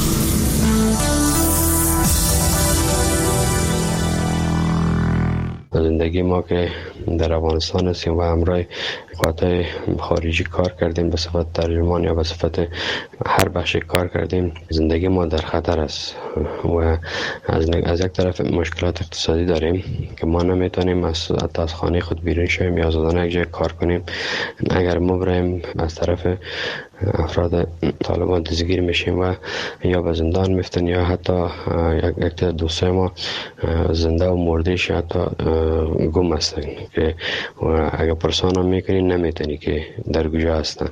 زندگی ما که در افغانستان هستیم و همراه قوات خارجی کار کردیم به صفت ترجمان یا به صفت هر بخش کار کردیم، زندگی ما در خطر است و از یک طرف مشکلات اقتصادی داریم که ما نمیتونیم از خانه خود بیرون شویم یا آزادانه یک جای کار کنیم. اگر ما برایم از طرف افراد طالبان دستگیر میشیم و یا به زندان میفتن یا حتی یک دوستای ما زنده و مردهش حتی گم هستن که اگر پرسان هم میکنی نمیتونی که در کجا هستن.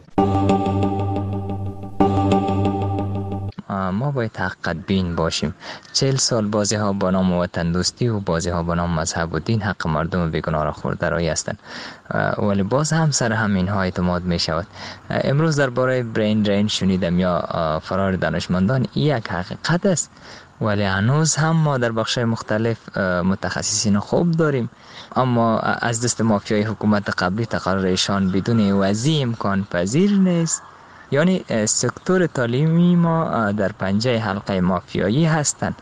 ما باید حقیقت بین باشیم. 40 سال بازی ها با نام وطن دوستی و بازی ها با نام مذهب و دین حق مردم بیگناه را خورده رایی هستند، ولی باز هم سر همین ها اعتماد می شود. امروز درباره برین درین شنیدم یا فرار دانشمندان. یک حقیقت است ولی هنوز هم ما در بخش مختلف متخصصین خوب داریم، اما از دست مافیای حکومت قبلی تقرر ایشان بدون وضعی امکان پذیر نیست. یعنی سکتور تعلیمی ما در پنجه حلقه مافیایی هستند.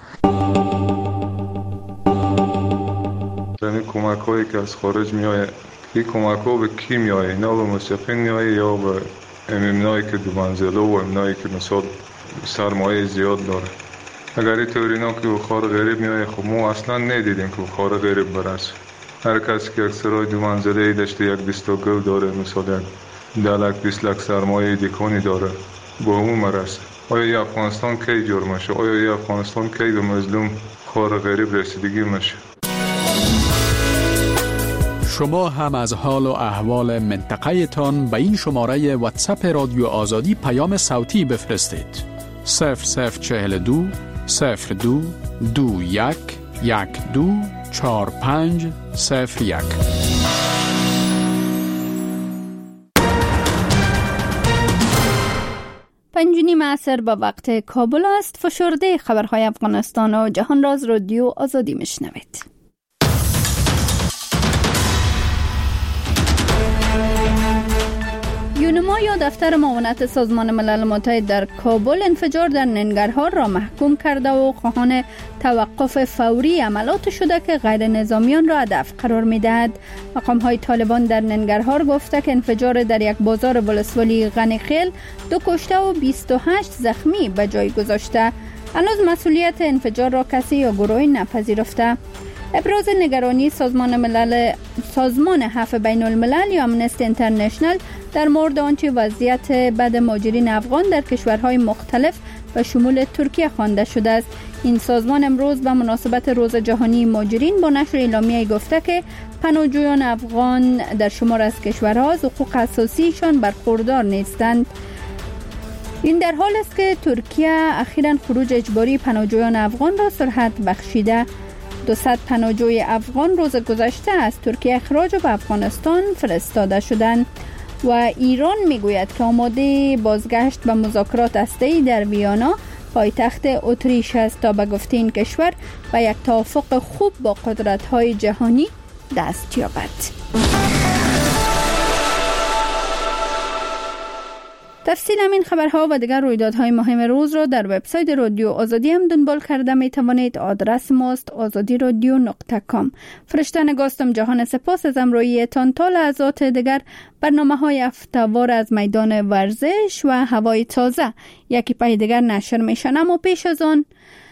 یعنی کمک هایی که از خارج می آید، این کمک ها به کی می آید؟ اینا به مسافرین می آید یا به امنایی که دو منزله و امنایی که مثلا سرمایه زیاد داره؟ اگر اینطور اینا که بخار غریب می آید، خب ما اصلا ندیدیم که بخار غریب برسه. هر کسی که اکثرای دو منزله داشته یک دستگاه داره، مثلا یک 10 لک سرمایه دیکانی داره، با همون مرسه. آیا ای افغانستان کی جور میشه؟ آیا ای افغانستان کی به مظلوم خار غریب رسیدگی میشه؟ شما هم از حال و احوال منطقه تان به این شماره واتساپ رادیو آزادی پیام صوتی بفرستید. 0042 02 21 12 45 01. پنجونی معصر با وقت کابل است. فشرده خبرهای افغانستان و جهان راز رادیو آزادی میشنوید. یونما یا دفتر معاونت سازمان ملل متحد در کابل انفجار در ننگرهار را محکوم کرده و خواهان توقف فوری عملات شده که غیر نظامیان را هدف قرار می‌دهد. مقام‌های طالبان در ننگرهار گفته که انفجار در یک بازار ولسوالی غنیخیل 2 کشته و 28 زخمی به جای گذاشته. هنوز مسئولیت انفجار را کسی یا گروهی نپذیرفته. ابراز نگرانی سازمان عفو بین الملل یا امنستی اینترنشنال در مورد آنچه وضعیت بد مهاجرین افغان در کشورهای مختلف به شمول ترکیه خوانده شده است. این سازمان امروز به مناسبت روز جهانی مهاجرین با نشر اعلامیه گفته که پناهجویان افغان در شمار از کشورها از حقوق اساسیشان برخوردار نیستند. این در حال است که ترکیه اخیراً خروج اجباری پناهجویان افغان را سرعت بخشیده. 200 پناهجوی افغان روز گذشته از ترکیه اخراج و به افغانستان فرستاده شدند و ایران میگوید که آماده بازگشت به مذاکرات هسته‌ای در ویانا پایتخت اتریش است تا به گفته این کشور به یک توافق خوب با قدرت‌های جهانی دست یابد. تفصیل همین خبرها و دیگر رویدادهای مهم روز را در وبسایت رادیو آزادی هم دنبال کرده می توانید. آدرس ماست azadiradio.com. فرشته نگاستم جهان سپاس از همراهیتان. تا لحظات دیگر برنامه‌های هفته‌وار از میدان ورزش و هوای تازه یکی پای دیگر نشر میشن، اما پیش از آن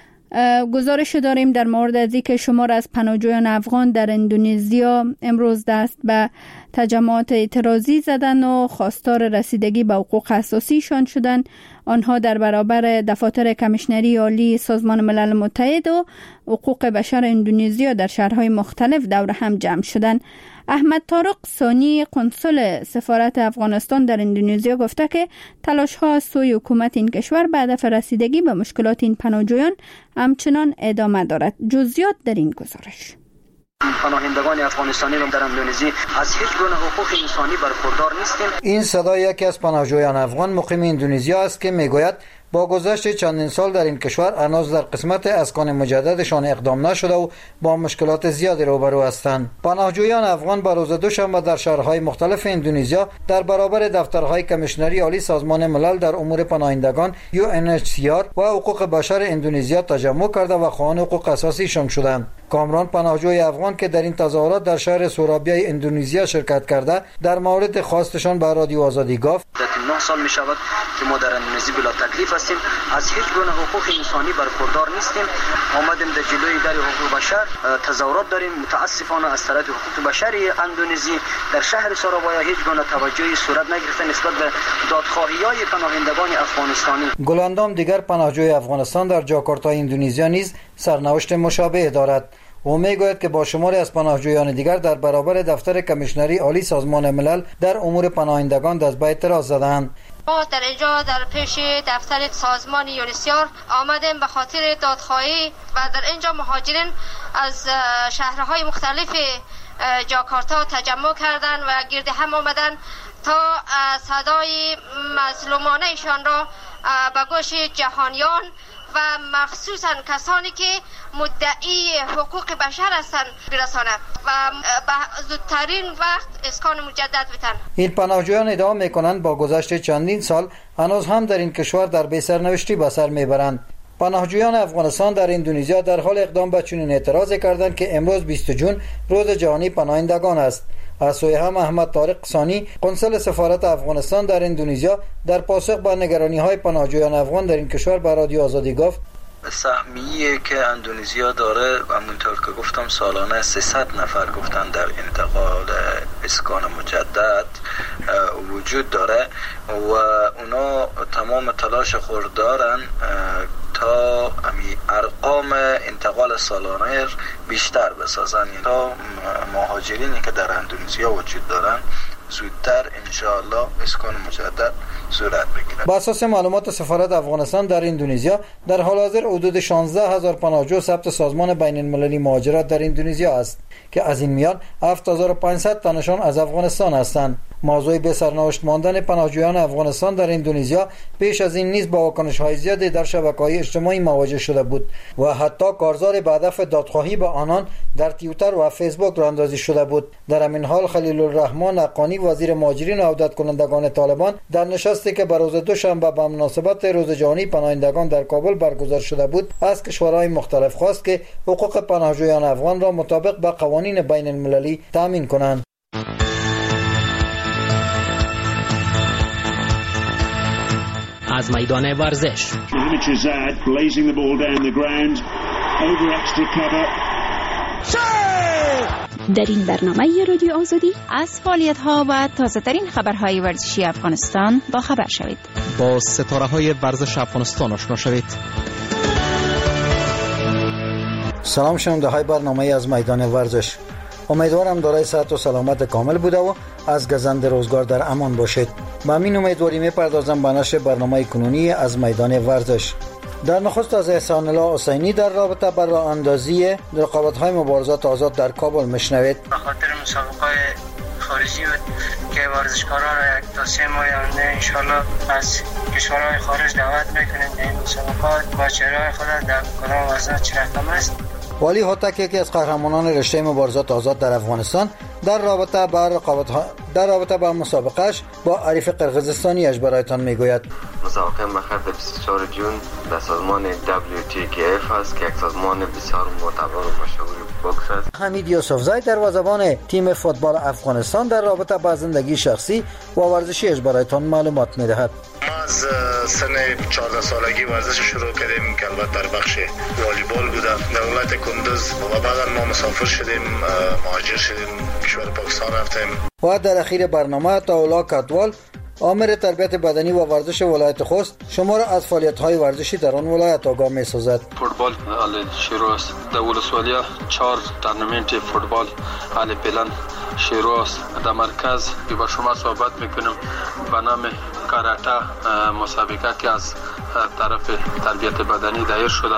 گزارش داریم در مورد از اینکه شمار از پناهجویان افغان در اندونزیا امروز دست به تجمعات اعتراضی زدن و خواستار رسیدگی به حقوق اساسیشان شدند. آنها در برابر دفاتر کمیشنری عالی سازمان ملل متحد و حقوق بشر اندونزیا در شهرهای مختلف دور هم جمع شدند. احمد طارق ثانی قنصل سفارت افغانستان در اندونزیا گفته که تلاش‌ها از سوی حکومت این کشور به هدف رسیدگی به مشکلات این پناهجویان همچنان ادامه دارد. جزئیات در این گزارش. پناهندگان افغانستانی را در اندونزی از هیچ گونه حقوق انسانی برخوردار نیستیم. این صدای یکی از پناهجویان افغان مقیم اندونزیا است که میگوید با گذشت چندین سال در این کشور هنوز در قسمت اسکان مجددشان اقدام نشده و با مشکلات زیادی روبرو هستند. پناهجویان افغان به روز دوشنبه در شهرهای مختلف اندونزیا در برابر دفترهای کمیشنری عالی سازمان ملل در امور پناهندگان UNHCR و حقوق بشر اندونزیا تجمع کرده و خواهان حقوق اساسیشان شدند. کامران پناهجوی افغان که در این تظاهرات در شهر سورابیا اندونزیا شرکت کرده در مورد خواستشان به رادیو آزادی گفت: 9 سال می شود که ما در اندونزی بلا تکلیف هستیم، از هیچ گونه حقوق انسانی برخوردار نیستیم. آمدیم در جلوی در حقوق بشر تظاهرات داریم. متاسفانه از طرف حقوق بشری اندونزی در شهر سورابیا هیچ گونه توجهی صورت نگرفته نسبت به دادخواهی‌های پناهندگان افغانستانی. گلاندام دیگر پناهجوی افغانستان در جاکارتا اندونزیا نیز سرنوشت مشابه دارد. او میگوید که با شماری از پناهجویان دیگر در برابر دفتر کمیشنری عالی سازمان ملل در امور پناهندگان دست به اعتراض زدند. ما در اینجا در پیش دفتر سازمان یونیسیار آمدیم به خاطر دادخواهی و در اینجا مهاجرین از شهرهای مختلف جاکارتا تجمع کردند و گرد هم آمدند تا صدای مظلومانه ایشان را به گوش جهانیان و مخصوصا کسانی که مدعی حقوق بشر هستند برساند و به زودترین وقت اسکان مجدد بتن. این پناهجویان ادعا میکنند با گذشت چندین سال هنوز هم در این کشور در بی سرنوشتی به سر میبرند. پناهجویان افغانستان در اندونزیا در حال اقدام به چنین اعتراض کردند که امروز 20 جون روز جهانی پناهندگان است. از سوی هم احمد طارق ثانی قنصل سفارت افغانستان در اندونزیا در پاسخ به نگرانی‌های پناهجویان افغان در این کشور به رادیو آزادی گفت سهمیه‌ای که اندونزیا داره همونطور که گفتم سالانه 300 نفر گفتن در انتقال اسکان مجدد وجود داره و اونا تمام تلاش خود دارن تا ارقام انتقال سالانه بیشتر بسازن تا مهاجرینی که در اندونزیا وجود دارن زودتر انشاءالله اسکان مجدد صورت بگیرد. با اساس معلومات سفارت افغانستان در اندونزیا در حال حاضر حدود 16,000 پناهجو ثبت سازمان بین المللی مهاجرت در اندونزیا است که از این میان 7,500 تنشان از افغانستان هستند. موضوع به سرنوشت ماندن پناهجویان افغانستان در اندونزیا پیش از این نیز با واکنش‌های زیادی در شبکه‌های اجتماعی مواجه شده بود و حتی کارزار به هدف دادخواهی به آنان در توییتر و فیسبوک راندازی شده بود. در همین حال خلیل الرحمن حقانی وزیر مهاجرین و عودت کنندگان طالبان در نشستی که به روز دوشنبه به مناسبت روز جهانی پناهندگان در کابل برگزار شده بود از کشورهای مختلف خواست که حقوق پناهجویان افغان را مطابق با قوانین بین المللی تامین کنند. از میدان ورزش در این برنامه رادیو آزادی از فعالیت‌ها و تازه‌ترین خبرهای ورزشی افغانستان با خبر شوید. با ستاره‌های ورزش افغانستان آشنا شوید. سلام شنونده‌های برنامه از میدان ورزش. امیدوارم دارای صحت و سلامت کامل بوده و از گزند روزگار در امان باشید. با این امیدواری میپردازم به نشر برنامه کنونی از میدان ورزش. در نخست از احسان الله حسینی در رابطه با راه اندازی رقابت‌های مبارزات آزاد در کابل میشنوید. به خاطر مسابقات خارجی بود که ورزشکاران را یک تا 3 ماه آینده انشالله از کشورهای خارج دعوت میکنیم در این مسابقات با چهره‌های خود در کدام وزن چه رقم است. والی هوتک یکی از قهرمانان رشته مبارزات آزاد در افغانستان در رابطه با مسابقهش با عریف قرقیزستانیش برایتان میگوید. مسابقه مخیر در 24 جون در سازمان WTKF است که یک سازمان بسیار معتبر و مشهور بوکس است. حمید یوسفزی دروازه‌بان تیم فوتبال افغانستان در رابطه با زندگی شخصی و ورزشیش برایتان معلومات میدهد. ما از سن 14 سالگی ورزش شروع کردیم که البته در بخش والیبال بوده در ولایت کندوز و بعدا ما مسافر شدیم مهاجر شدیم کشور پاکستان رفتیم. و در اخیر برنامه تاولا کدوال آمر تربیت بدنی و ورزش ولایت خوست شما را از فعالیت‌های ورزشی در آن ولایت آگاه می‌سازد. فوتبال حال شروع است. در ولسوالی 4 تورنمنت فوتبال حال پلان شروع است. در مرکز که با شما صحبت می‌کنم به نام کاراته مسابقه که از طرف تربیت بدنی دایر شده.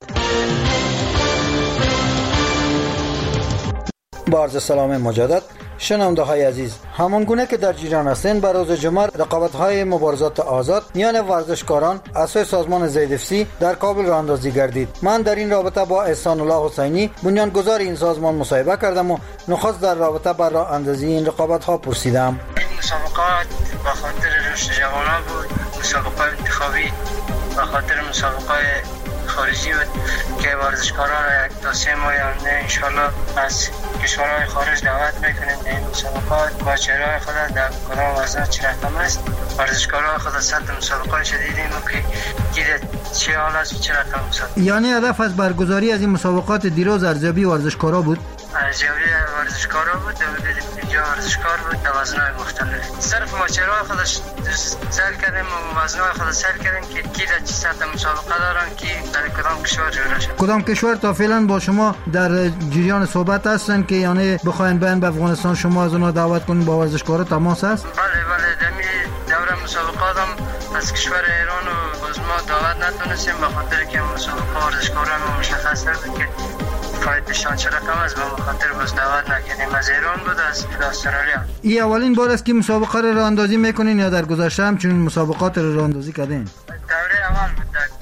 با عرض سلام مجدد شنونده‌های عزیز، همان گونه که در جریان هستند بر روز جمعه رقابت‌های مبارزات آزاد میان ورزشکاران از سوی سازمان ZFC در کابل راه اندازی گردید. من در این رابطه با احسان الله حسینی بنیانگذار این سازمان مصاحبه کردم و نخست در رابطه با راه اندازی این رقابت‌ها پرسیدم. این مسابقات به خاطر رشد جوانان بود، مسابقات انتخابی به خاطر مسابقات خارجی بود که ورزشکاران را یک تا 3 ماه آینده انشالله از کشورهای خارج دعوت میکنیم در این مسابقات با چهره‌های خود در کدام وزن چه رقم است. ورزشکاران خود سطح مسابقات دیدیم که چه حال است و چه رقم است. یعنی هدف از برگزاری از این مسابقات دیروز ارزیابی ورزشکارا بود؟ ارزیابی ورزشکارا بود، اینجا ورزشکار بود در وزن‌های مختلف. صرف ما چهره‌های خودش سل کردیم و وزن‌های خود سل کردیم که کی در چه سطح مسابقه دارن کی در کدام کشور جوړ شد. کدام کشور تا فعلا با شما در جریان صحبت هستن که یعنی بخواین بیان به افغانستان شما از اونها دعوت کنین با ورزشکارا تماس است؟ بله دمی دوره مسابقات هم از کشور ایران و باز ما دعوت نتونستیم به خاطر که مسابقه ورزشکاران مشخص بود که فایدهشان چه رقم است، به خاطر باز دعوت نکردیم. از ایران بود، از استرالیا. این اولین بار است که مسابقه را راه اندازی میکنین یا در گذشته هم چنین مسابقات را راه اندازی کردین؟ دوره اول بود. اون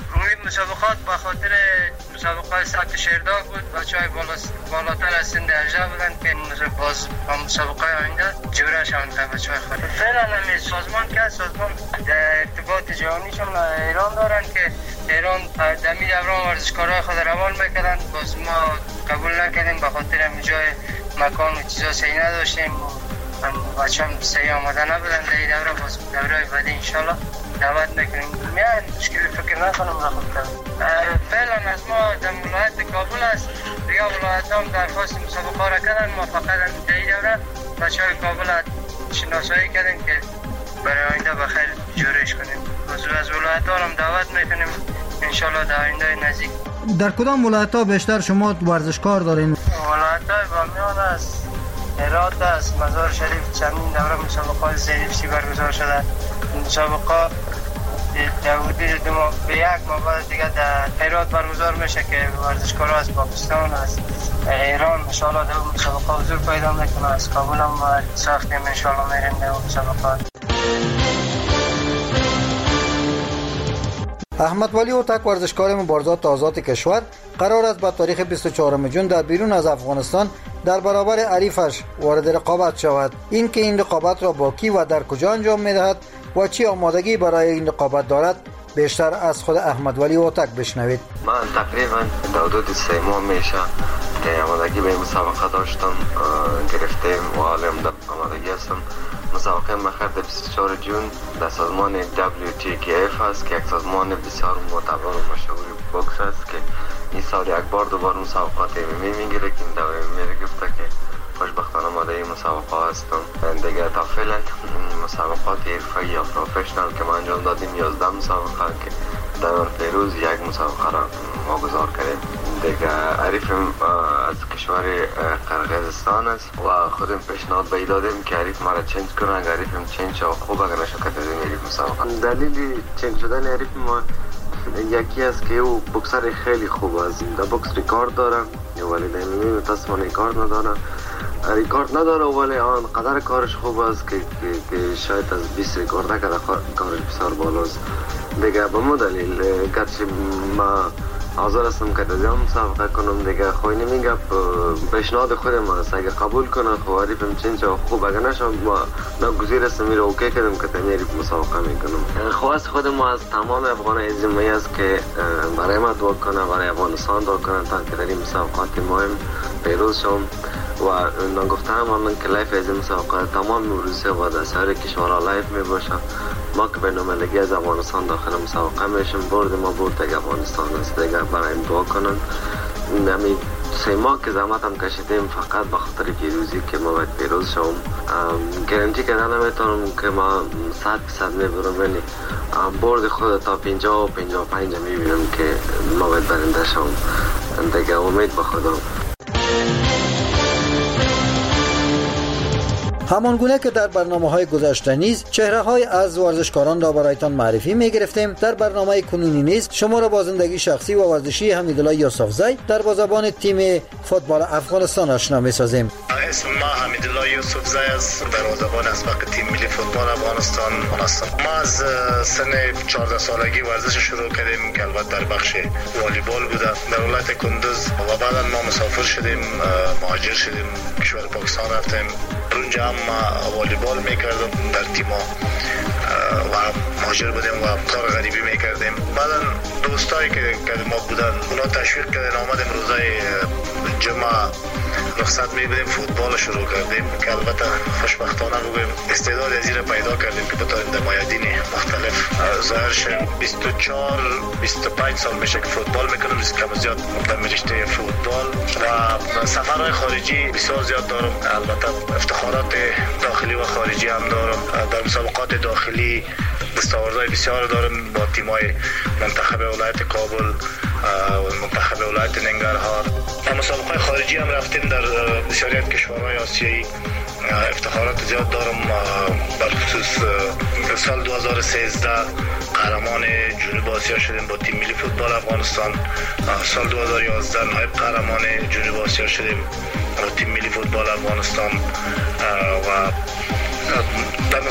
مسابقات به خاطر مسابقات ثبت شیردار بود. بچه‌های بالاتر از سن 18 بودن که باز با مسابقه آینده جوره شوند بچه‌های خود. فعلا همین سازمان ارتباط جهانیشون ایران دارن که ایران دمی دوران ورزشکارای خود روان میکنن. باز ما قبول نکردیم به خاطر جای مکان و چیزا صحیح نداشتیم. بچه هم صحیح آماده نبودن در این دوره. باز دوره بعدی انشالله دعوت میکنیم. میان مشکلی فکر نکنم رخوب کنم. فعلا از ما در ولایت کابل است. دیگه ولایت هم درخواست مسابقه را کردن. ما فقط در این دوره بچه های کابل شناسایی کردیم که برای آینده بخیر جورش کنیم. از ولایت ها هم دعوت میکنیم انشالله در آینده نزدیک. در کدام ولایت ها بیشتر شما ورزشکار دارین؟ ولایت های بامیان است، هرات است، مزار شریف. چندین دوره مسابقات زیرفسی برگزار شده. مسابقات به یک ماه بعد دیگه در هرات برگزار میشه که ورزشکارا از پاکستان از ایران انشالله در مسابقات حضور پیدا میکنه. از کابل هم ساختیم انشالله میریم در مسابقات. احمد ولی اوتک ورزشکار مبارزات آزاد کشور قرار است با تاریخ 24 جون در بیرون از افغانستان در برابر حریفش وارد رقابت شود. این که این رقابت را با کی و در کجا انجام می‌دهد و چی آمادگی برای این رقابت دارد بیشتر از خود احمد ولی اوتک بشنوید. من تقریبا حدود 3 ماه میشه که آمادگی به مسابقه داشتم گرفتیم و حالا آمادگی هستم. مسابقه مخیر در 24 جون در سازمان WTKF است که یک سازمان بسیار معتبر و مشهور بوکس است که این سال یک بار دوباره مسابقات MMA میگیره که این دوره MMA گفته که خوشبختانه آماده این مسابقه هستم. دیگه تا فعلا مسابقات حرفه‌ای یا پروفشنال که ما انجام دادیم 11 مسابقه که در پیروز یک مسابقه را واگذار کردیم. دیگه حریفم از کشور قرقیزستان است و خودم پیشنهاد به دادیم که حریف مرا چنج کنه. اگر حریفم چنج شد خوب، اگر نشد که این مسابقه. دلیل چنج شدن حریف ما یکی است که او بوکسر خیلی خوب است. در بوکس ریکارد داره ولی در MMA متاسفانه ریکارد نداره ولی آنقدر کارش خوب است که شاید از 20 ریکارد نکرده. کارش بسیار بالاست. دیگه به مو دلیل گرچه ما حاضر هستم که در مسابقه کنم. دیگه خواهی نمیگه پیشنهاد خودم است. اگه قبول کنه خب حریفم چنچه خوب، اگر نشم ما ناگزیر هستم میره اوکی کردم که تنی حریف مسابقه میکنم. خواست خودم از تمام افغان عزیزی است که برای ما دعا کنه، برای افغانستان دعا کنه تا که در این مسابقات مهم پیروز شم. و نگفتم من که لایف از این مسابقه تمام روسیه و در سایر کشورها لایف می باشه. ما که بین‌المللی از افغانستان داخل مسابقه میشیم. برد ما برد دیگه افغانستان است. دیگه برای این دعا کنن. نمی 3 ماه که زحمت هم کشیدیم فقط به خاطر پیروزی که ما باید پیروز شوم. گارانتی که نمیتونم که ما 100% میبرم، ولی برد خود تا 50 و 55 میبینم که ما باید برنده شوم. دیگه امید به خدا. همان گونه که در برنامه‌های گذشته نیز چهره‌های از ورزشکاران را برایتان معرفی می‌گرفتیم، در برنامه کنونی نیز شما را با زندگی شخصی و ورزشی حمیدالله یوسفزی در بازرگان تیم فوتبال افغانستان آشنا می‌سازیم. اسم ما حمیدالله یوسفزی است، دروازه‌بان اسبق تیم ملی فوتبال افغانستان هستم. ما از سن 14 سالگی ورزش شروع کردیم که البته در بخش والیبال بوده. در ولایت کندوز و بعدا ما مسافر شدیم، مهاجر شدیم، کشور پاکستان رفتیم. اونجا هم والیبال میکردم در تیما و مهاجر بودیم و کار غریبی میکردیم. بعدا دوستایی که ما بودن اونا تشویق کردن آمدیم روزای جمعه رخصت میبریم فوتبال شروع کردیم که البته خوشبختانه بگویم استعداد از این پیدا کردیم که بتوانیم در میادین مختلف ظاهر شیم. 24-25 سال میشه که فوتبال میکنم، کم زیاد در رشته فوتبال و سفرهای خارجی بسیار زیاد دارم. البته افتخارات داخلی و خارجی هم دارم. در مسابقات داخلی دستاوردهای بسیار دارم با تیمای منتخب ولایت کابل و منتخب ولایت ننگرهار. در مسابقات خارجی هم رفتیم در بسیاری از کشورهای آسیایی. افتخارات زیاد دارم. بالخصوص سال 2013 قهرمان جنوب آسیا شدیم با تیم ملی فوتبال افغانستان. سال 2011 نایب قهرمان جنوب آسیا شدیم با تیم ملی فوتبال افغانستان و در مسابقات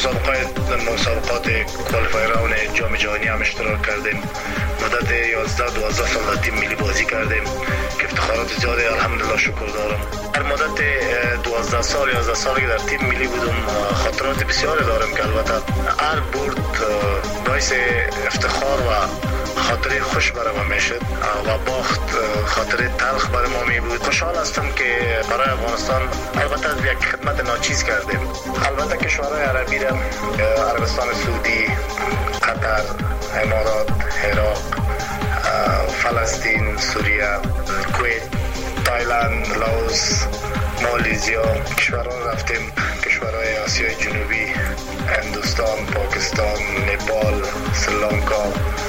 مسابقات کوالیفایر راوند جام جهانی هم اشتراک کردیم. مدت 11-12 سال در تیم ملی بازی کردیم که افتخارات زیادی الحمدلله شکر دارم. در مدت 12 سال 11 سال که در تیم ملی بودم خاطرات بسیاری دارم که البته هر برد باعث افتخار و خاطره خوش برای ما میشد و باخت خاطره تلخ برای ما می بود. خوشحال هستم که برای افغانستان البته یک خدمت ناچیز کردیم. البته کشورهای عربی را عربستان سعودی، قطر، امارات، عراق، فلسطین، سوریه، کویت، تایلند، لاوس، مالزیا کشورها رفتیم. کشورهای آسیای جنوبی، هندوستان، پاکستان، نپال، سریلانکا،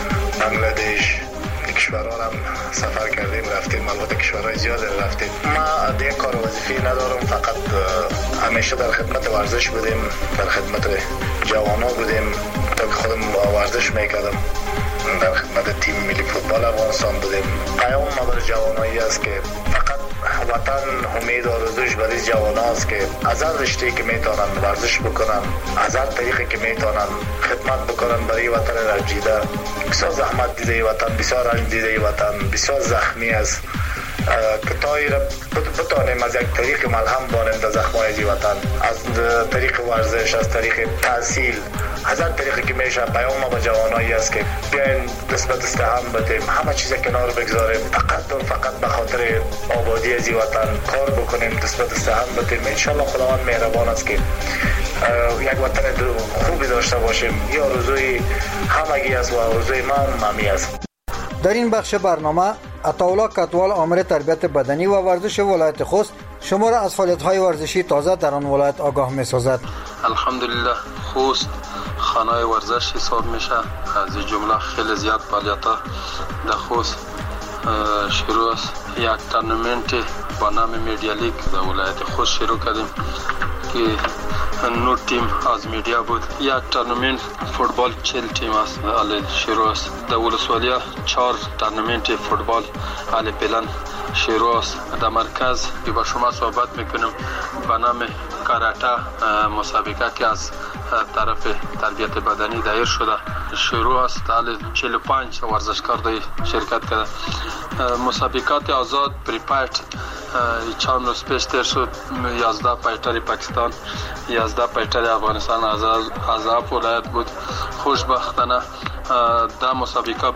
بنگلادش کشورها هم سفر کردیم رفتیم. البته کشورهای زیاد رفتیم. ما دیگه کار وظیفی ندارم، فقط همیشه در خدمت ورزش بودیم، در خدمت جوانا بودیم تا که خودم ورزش میکردم. در خدمت تیم ملی فوتبال افغانستان بودیم. پیام ما برای جوانایی است که فقط وطن امید و آرزوش برای جوانا است که از هر رشته‌ای که میتونن ورزش بکنن، از هر طریقی که میتونن خدمت بکنن برای وطن رنجیده. بسیار زحمت دیده وطن، بسیار رنج دیده وطن، بسیار زخمی است که تا بتانیم از یک طریق ملهم بانیم در زخمای وطن، از طریق ورزش، از طریق تحصیل، از هر طریقی که میشه. پیام ما به جوانایی است که بیاین دست به دست هم بدیم، همه چیز کنار بگذاریم، فقط به خاطر آبادی از وطن کار بکنیم، دست به دست هم بدیم. انشالله خداوند مهربان است که یک وطن خوبی داشته باشیم. یا آرزوی همگی است و آرزوی ما هم است. در این بخش برنامه عطاالله کتوال آمر تربیت بدنی و ورزش ولایت خوست شما را از فعالیت‌های ورزشی تازه در آن ولایت آگاه می‌سازد. الحمدلله خوست خانه ورزش حساب میشه. از این جمله خیلی زیاد فعالیت‌ها در خوست شروع است. یک تورنمنت با نام میدیا لیگ در ولایت خوست شروع کردیم که 9 تیم از میدیا بود. یک تورنمنت فوتبال 40 تیم است شروع است. در ولسوالیه 4 تورنمنت فوتبال حال پلان شروع است. در مرکز که با شما صحبت میکنم به نام کاراته مسابقه که از طرف تربیت بدنی دایر شده شروع است. حال 45 ورزشکار در شرکت کرده. مسابقات آزاد پریپایت چند روز پیش تر شد. 11 پایتر پاکستان، 11 پایتر افغانستان از ولایت بود. خوشبختانه ده مسابقه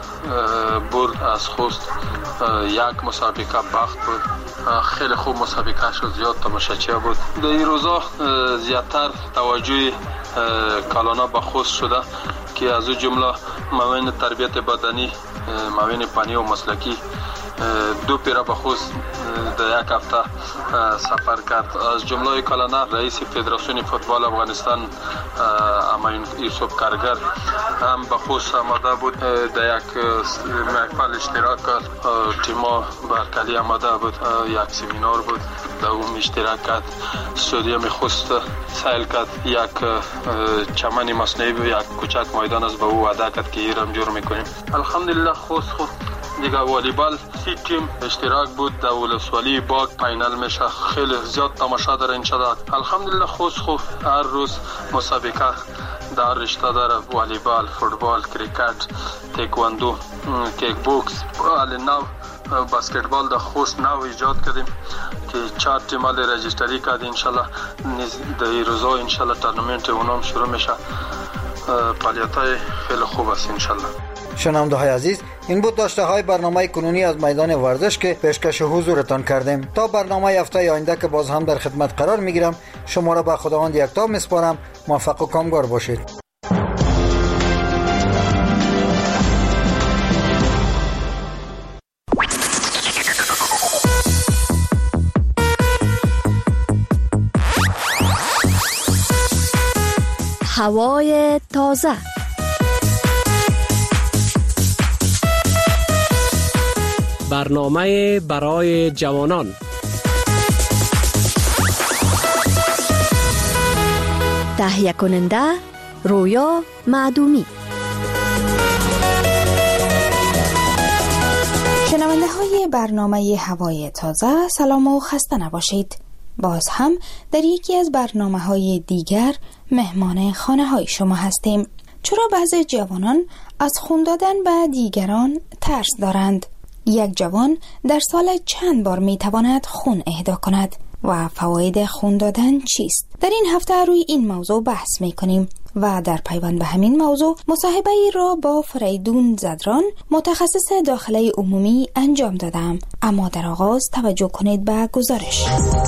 برد از خوست. یک مسابقه باخت بود. خیلی خوب مسابقه شد، زیاد تماشاچی بود. در این روزا زیادتر توجه کالانا به خوست شده که از او جمله معاون تربیت بدنی، معاون فنی و مسلکی 2 پیرا به خوست در یک هفته سفر کرد. از جمله کالانا رئیس فدراسیون فوتبال افغانستان امین یوسف کارگر هم به خوست آمده بود. در یک محفل اشتراک کرد. تیما برکلی آمده بود. یک سمینار بود در اون اشتراک کرد. استادیوم خوست سیل کرد. یک چمن مصنوعی بود، یک کوچک میدان است به او وعده کرد که ایرم جور میکنیم. الحمدلله خوست خود دیگه والیبال 30 تیم اشتراک بود. در ولسوالی باغ فینال میشه. خیلی زیاد تماشا داره انشالله. الحمدلله خوست خوب هر روز مسابقه در رشته داره. والیبال، فوتبال، کریکت، تکواندو، کیک بوکس، نو بسکتبال در خوست نو ایجاد کردیم که 4 تیم رجیستری کرد. انشالله در این روزا انشالله تورنمنت اونم شروع میشه. فعالیت‌های خیلی خوب است انشالله. شنونده‌های عزیز، این بود داشته‌های برنامه کنونی از میدان ورزش که پیشکش حضورتان کردیم. تا برنامه هفته آینده که باز هم در خدمت قرار میگیرم، شما را به خداوند یکتا میسپارم. موفق و کامگار باشید. هوای تازه. برنامه برای جوانان. تهیه کننده رویا معدومی. شنونده های برنامه هوای تازه، سلام و خسته نباشید. باز هم در یکی از برنامه‌های دیگر مهمان خانه‌های شما هستیم. چرا بعضی جوانان از خون دادن به دیگران ترس دارند؟ یک جوان در سال چند بار میتواند خون اهدا کند و فواید خون دادن چیست؟ در این هفته روی این موضوع بحث میکنیم و در پیوند به همین موضوع مصاحبه ای را با فریدون زدران متخصص داخله عمومی انجام دادم. اما در آغاز توجه کنید به گزارش.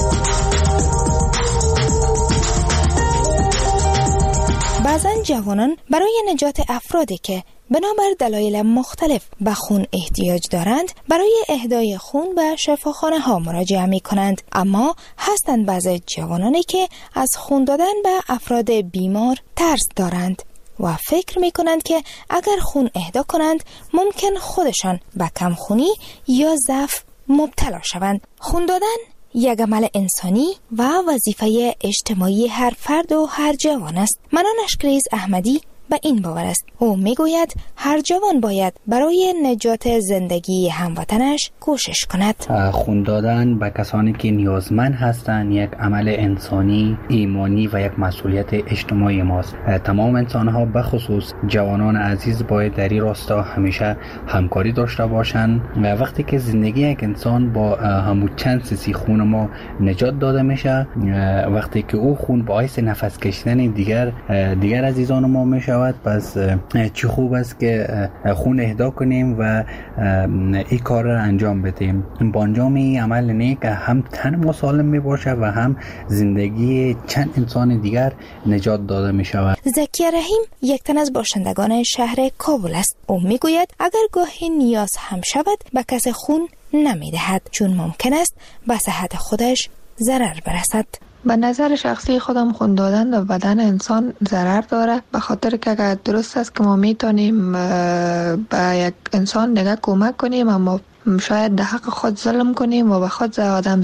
بعضن جوانان برای نجات افرادی که بنابر دلایل مختلف به خون احتیاج دارند برای اهدای خون به شفاخانه ها مراجعه می کنند. اما هستند بعضی جوانانی که از خون دادن به افراد بیمار ترس دارند و فکر می کنند که اگر خون اهدا کنند ممکن خودشان به کمخونی یا ضعف مبتلا شوند. خون دادن یک عمل انسانی و وظیفه اجتماعی هر فرد و هر جوان است. منان اشکریز احمدی به این باور است. او میگوید هر جوان باید برای نجات زندگی هموطنش کوشش کند. خون دادن به کسانی که نیازمند هستند یک عمل انسانی، ایمانی و یک مسئولیت اجتماعی ماست. تمام انسان ها به خصوص جوانان عزیز باید در این راستا همیشه همکاری داشته باشند و وقتی که زندگی یک انسان با همون چند سیسی خون ما نجات داده میشه، وقتی که او خون باعث نفس کشیدن دیگر عزیزان ما میشه، پس چی خوب است که خون اهدا کنیم و این کار را انجام بدیم. با انجام این عمل نیک هم تن ما سالم می باشه و هم زندگی چند انسان دیگر نجات داده می شود. زکی رحیم یک تن از باشندگان شهر کابل است. او می گوید اگر گاهی نیاز هم شود به کس خون نمی دهد چون ممکن است به صحت خودش ضرر برسد. به نظر شخصی خودم خون دادن به بدن انسان ضرر داره، به خاطر که اگر درست است که ما میتونیم به یک انسان دیگه کمک کنیم اما شاید در حق خود ظلم کنیم و به خود آدم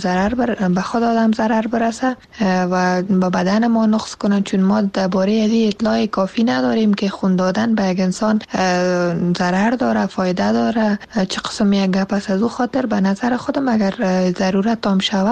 ضرر برسه و به بدن ما نقص کنن، چون ما درباره این اطلاع کافی نداریم که خون دادن به یک انسان ضرر داره، فایده داره، چه قسم یک گپ است. از او خاطر به نظر خودم اگر ضرورت هم شوه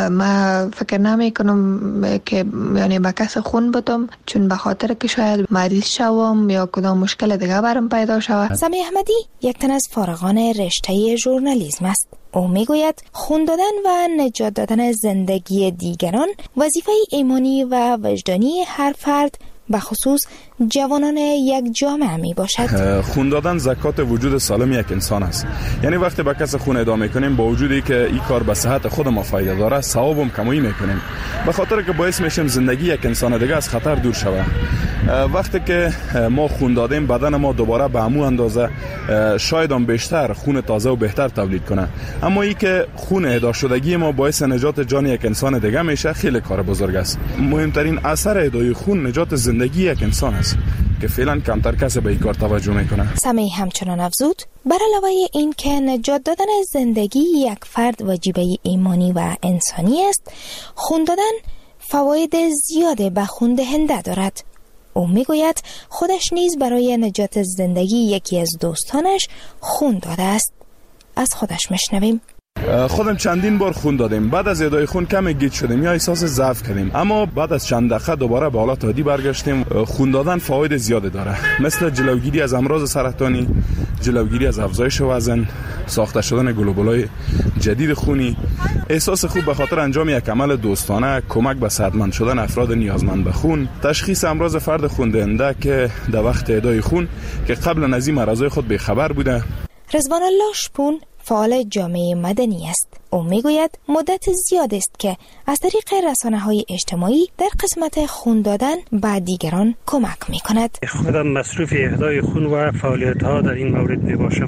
ما فکر نمی کنم که یعنی به کس خون بدم، چون به خاطر که شاید مریض شوم یا کدام مشکل دیگه برام پیدا شوه. سمی احمدی یک تن از فارغان رشته ژورنالیسم است. او میگوید خون دادن و نجات دادن زندگی دیگران وظیفه ایمانی و وجدانی هر فرد به خصوص جوانان یک جامعه می باشد. خون دادن زکات وجود سالم یک انسان است. یعنی وقتی به کس خون اهدا میکنیم با وجودی که این کار به صحت خود ما فایده داره، ثواب هم کمایی میکنیم، به خاطر که باعث میشیم زندگی یک انسان دیگه از خطر دور شود. وقتی که ما خون دادیم بدن ما دوباره به همون اندازه شاید هم بیشتر خون تازه و بهتر تولید کنه، اما این که خون اهدا شدگی ما باعث نجات جان یک انسان دیگه میشه خیلی کار بزرگ است. مهمترین اثر اهدای خون نجات زندگی یک انسان است که فعلا کمتر کسی به این کار توجه میکنه. سمی همچنان افزود بر علاوه این که نجات دادن زندگی یک فرد وجیبه ایمانی و انسانی است، خون دادن فواید زیاده به خون دهنده دارد. او میگوید خودش نیز برای نجات زندگی یکی از دوستانش خون داده است. از خودش میشنویم. خودم چندین بار خون دادیم، بعد از اهدای خون کمی گیج شدیم یا احساس ضعف کردیم، اما بعد از چند دقیقه دوباره به حالت عادی برگشتیم. خون دادن فواید زیاده داره، مثل جلوگیری از امراض سرطانی، جلوگیری از افزایش وزن، ساخته شدن گلوبولای جدید خونی، احساس خوب به خاطر انجام یک عمل دوستانه، کمک به صحتمند شدن افراد نیازمند به خون، تشخیص امراض فرد خون دهنده که در وقت اهدای خون که قبل از این مرضای خود به خبر بوده. رضوان الله شپون فعال جامعه مدنی است. او میگوید مدت زیاد است که از طریق رسانه‌های اجتماعی در قسمت خون دادن به دیگران کمک می‌کند. خودم مصروف اهدای خون و فعالیت‌ها در این مورد میباشم.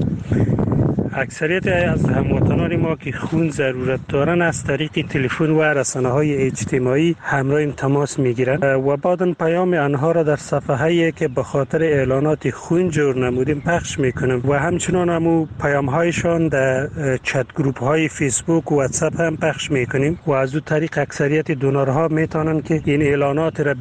اکثریت از هموطنان ما که خون ضرورت دارن از طریق تلفن و رسانه‌های اجتماعی همراهیم تماس میگیرند و بعداً پیام آنها را در صفحه‌ای که به خاطر اعلانات خون جور نمودیم پخش میکنیم و همچنان همو پیام‌هایشان در چت گروپ‌های فیسبوک و واتساپ هم پخش میکنیم و از اون طریق اکثریت دونرها میتونن که این اعلانات را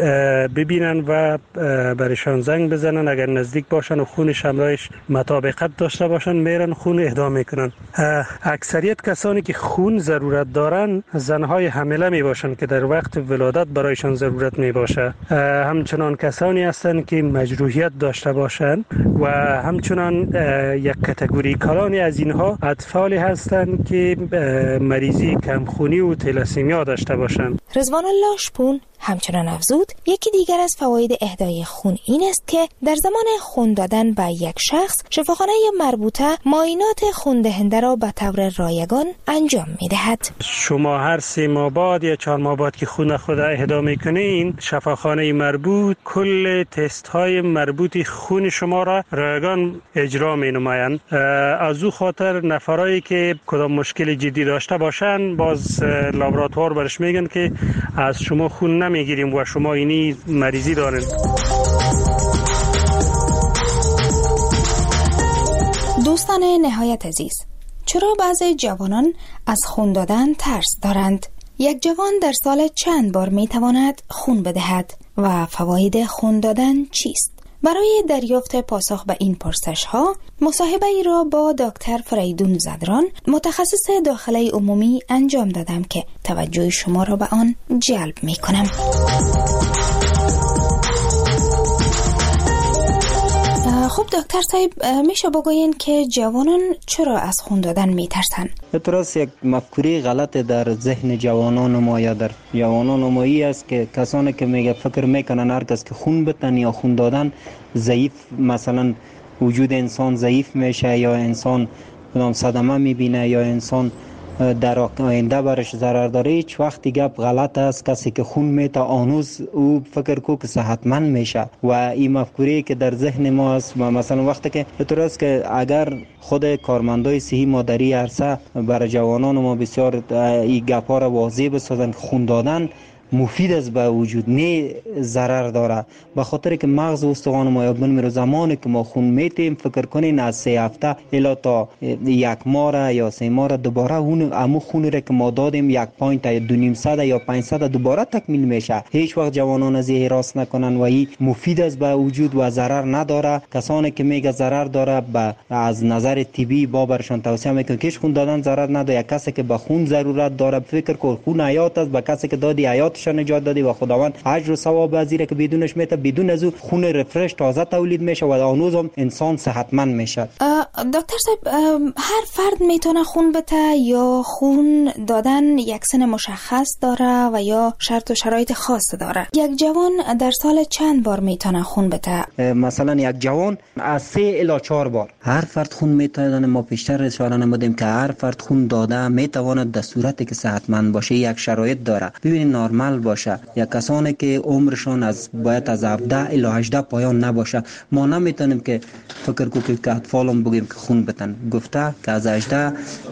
ببینن و برشان زنگ بزنن. اگر نزدیک باشن و خونش همراهش مطابقت داشته باشن میرن خون اهدا میکنن. اکثریت کسانی که خون ضرورت دارن زنهای حامله می باشند که در وقت ولادت برایشان ضرورت می باشه. همچنان کسانی هستند که مجروحیت داشته باشند و همچنان یک کاتگوری کلانی از اینها اطفالی هستند که مریضی کمخونی و تلاسیمیا داشته باشند. رضوان الله شپون همچنان افزود یکی دیگر از فواید اهدای خون این است که در زمان خون دادن به یک شخص شفاخانه مربوطه معاینات خون دهنده را به طور رایگان انجام می‌دهد. شما هر 3 ماه بعد یا 4 ماه بعد که خون خود اهدا می‌کنین شفاخانه مربوط کل تست های مربوط خون شما را رایگان اجرا می‌نمایند. از او خاطر نفرایی که کدام مشکل جدی داشته باشند باز لابراتوار برش میگن که از شما خون نمیگیریم و شما اینی مریضی دارین. دوستان نهایت عزیز، چرا بعضی جوانان از خون دادن ترس دارند؟ یک جوان در سال چند بار میتواند خون بدهد و فواید خون دادن چیست؟ برای دریافت پاسخ به این پرسش ها مصاحبه ای را با دکتر فریدون زدران متخصص داخله عمومی انجام دادم که توجه شما را به آن جلب می کنم. خب دکتر صاحب میشه بگوین که جوانان چرا از خون دادن میترسن؟ درست یک مفکوره غلط در ذهن جوانان ما یا در جوانان مایی است که کسانی که میگه فکر میکنن هر کس که خون بدن یا خون دادن ضعیف، مثلا وجود انسان ضعیف میشه یا انسان صدمه میبینه یا انسان در آینده برش ضرر داره. هیچ وقتی گپ غلط است. کسی که خون میته آنوز او فکر کو که صحتمند میشه و این مفکوره که در ذهن ما است. و مثلا وقتی که بطور است که اگر خود کارمندای صحی مادری عرصه برای جوانان ما بسیار این گپا را واضح بسازن خون دادن مفید است به وجود، نه ضرر داره. به خاطر که مغز و استخوان ما یاد میره زمانی که ما خون میتیم فکر کنین از 3 هفته الی تا 1 ماه یا 3 ماه دوباره اون خون را که ما دادیم 1 پوینت یا 200 یا 500 دوباره تکمیل میشه. هیچ وقت جوانان از این راست نکنن و این مفید است به وجود و ضرر نداره. کسانی که میگه ضرر داره از نظر طبی بابرشان توصیه میکنه که خون دادن ضرر نداره. کسی که به خون ضرورت داره فکر کن خون حیات است، به کسی که دادی حیات نجات دادی و خداوند اجر و ثواب وزیره که بدونش میته، بدون از خون رفرش تازه تولید میشه و آنوز هم انسان صحتمند میشه. دکتر صاحب هر فرد میتونه خون بده یا خون دادن یک سن مشخص داره و یا شرط و شرایط خاص داره؟ یک جوان در سال چند بار میتونه خون بده؟ مثلا یک جوان از 3 الی 4 بار هر فرد خون میتونه. ما پیشتر اشاره نمودیم که هر فرد خون داده میتواند در صورتی که صحتمند باشه یک شرایط داره. ببینید نرمال باشه. یا کسانی که عمرشون باید از 17 الی 18 پایان نباشه. ما نمیتونیم که فکر کنیم که اطفالم بگیم که خون بدن. گفته که از 18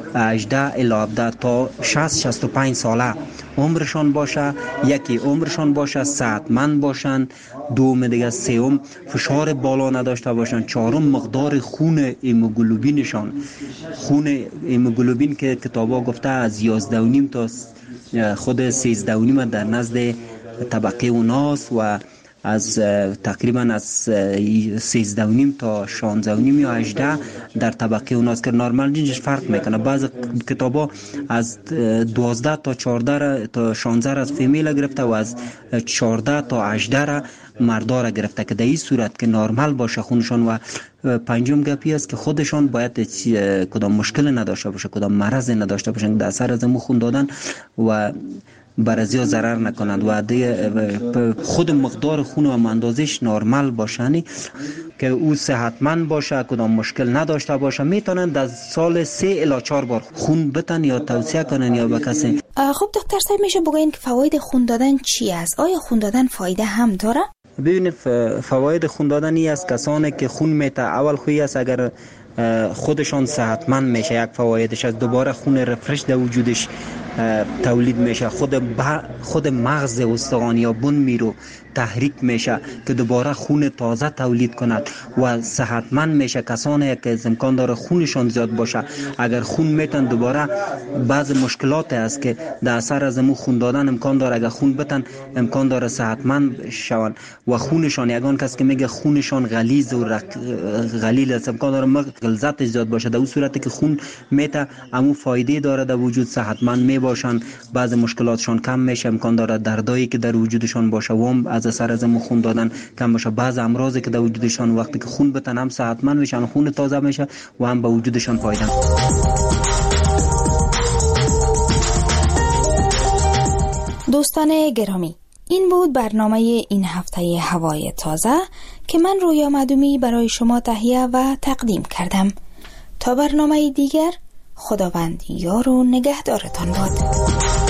الی 17 تا 60-65 ساله عمرشون باشه. یکی عمرشون باشه، صحتمند باشن. دوم دیگه، سوم فشار بالا نداشته باشن. چهارم مقدار خون هموگلوبینشان، خون هموگلوبین که کتابا گفته از 11.5 تا خود 13.5 در نزد طبقه اوناست و از تقریبا از 13.5 تا 16.5 یا 18 در طبقه اوناست که نرمال جنسش فرق میکنه. بعض کتابا از 12 تا 14 تا 16 از فیمیل گرفته و از 14 تا 18 را مردا را گرفته که در این صورت که نرمال باشه خونشان. و پنجم گپی است که خودشان باید کدام مشکل نداشته باشه، کدام مرض نداشته باشن در اثر از خون دادن و برازیا ضرر نکنند و خود مقدار خون و اندازش نرمال باشن که او صحتمند باشه، کدام مشکل نداشته باشه. میتونن در سال 3 الی 4 بار خون بدن یا توصیه کنن یا به کسی. خب دکتر صاحب میشه بگوین که فواید خون دادن چی است؟ آیا خون دادن فایده هم داره؟ ببینید فواید خون دادن ای است کسانی که خون میته اول خویی است اگر خودشان صحتمند میشه. یک فوایدش از دوباره خون رفرش در وجودش تولید میشه، خود مغز استخوانیابون میرو تحریک میشه که دوباره خون تازه تولید کند و صحتمند میشه. کسانی که امکان داره خونشان زیاد باشه، اگر خون میتن دوباره بعض مشکلات است که در اثر از مو خون دادن امکان داره اگر خون بتن امکان داره صحتمند شون و خونشان یگان کس که میگه خونشان غلیظ و غلیل است، امکان داره غلظت زیاد باشه. در اون صورتی که خون میته امو فایده داره در وجود، صحتمند میباشن، بعض مشکلاتشان کم میشه، امکان داره دردایی که در وجودشان باشه و از اثر از خون دادن کم باشه. بعض امراضی که در وجودشان وقتی که خون بتن هم صحتمند میشن، خون تازه میشه و هم به وجودشان فایده. دوستان گرامی، این بود برنامه این هفته هوای تازه که من رویا معدومی برای شما تهیه و تقدیم کردم. تا برنامه دیگر، خداوند یار و نگهدارتان باد.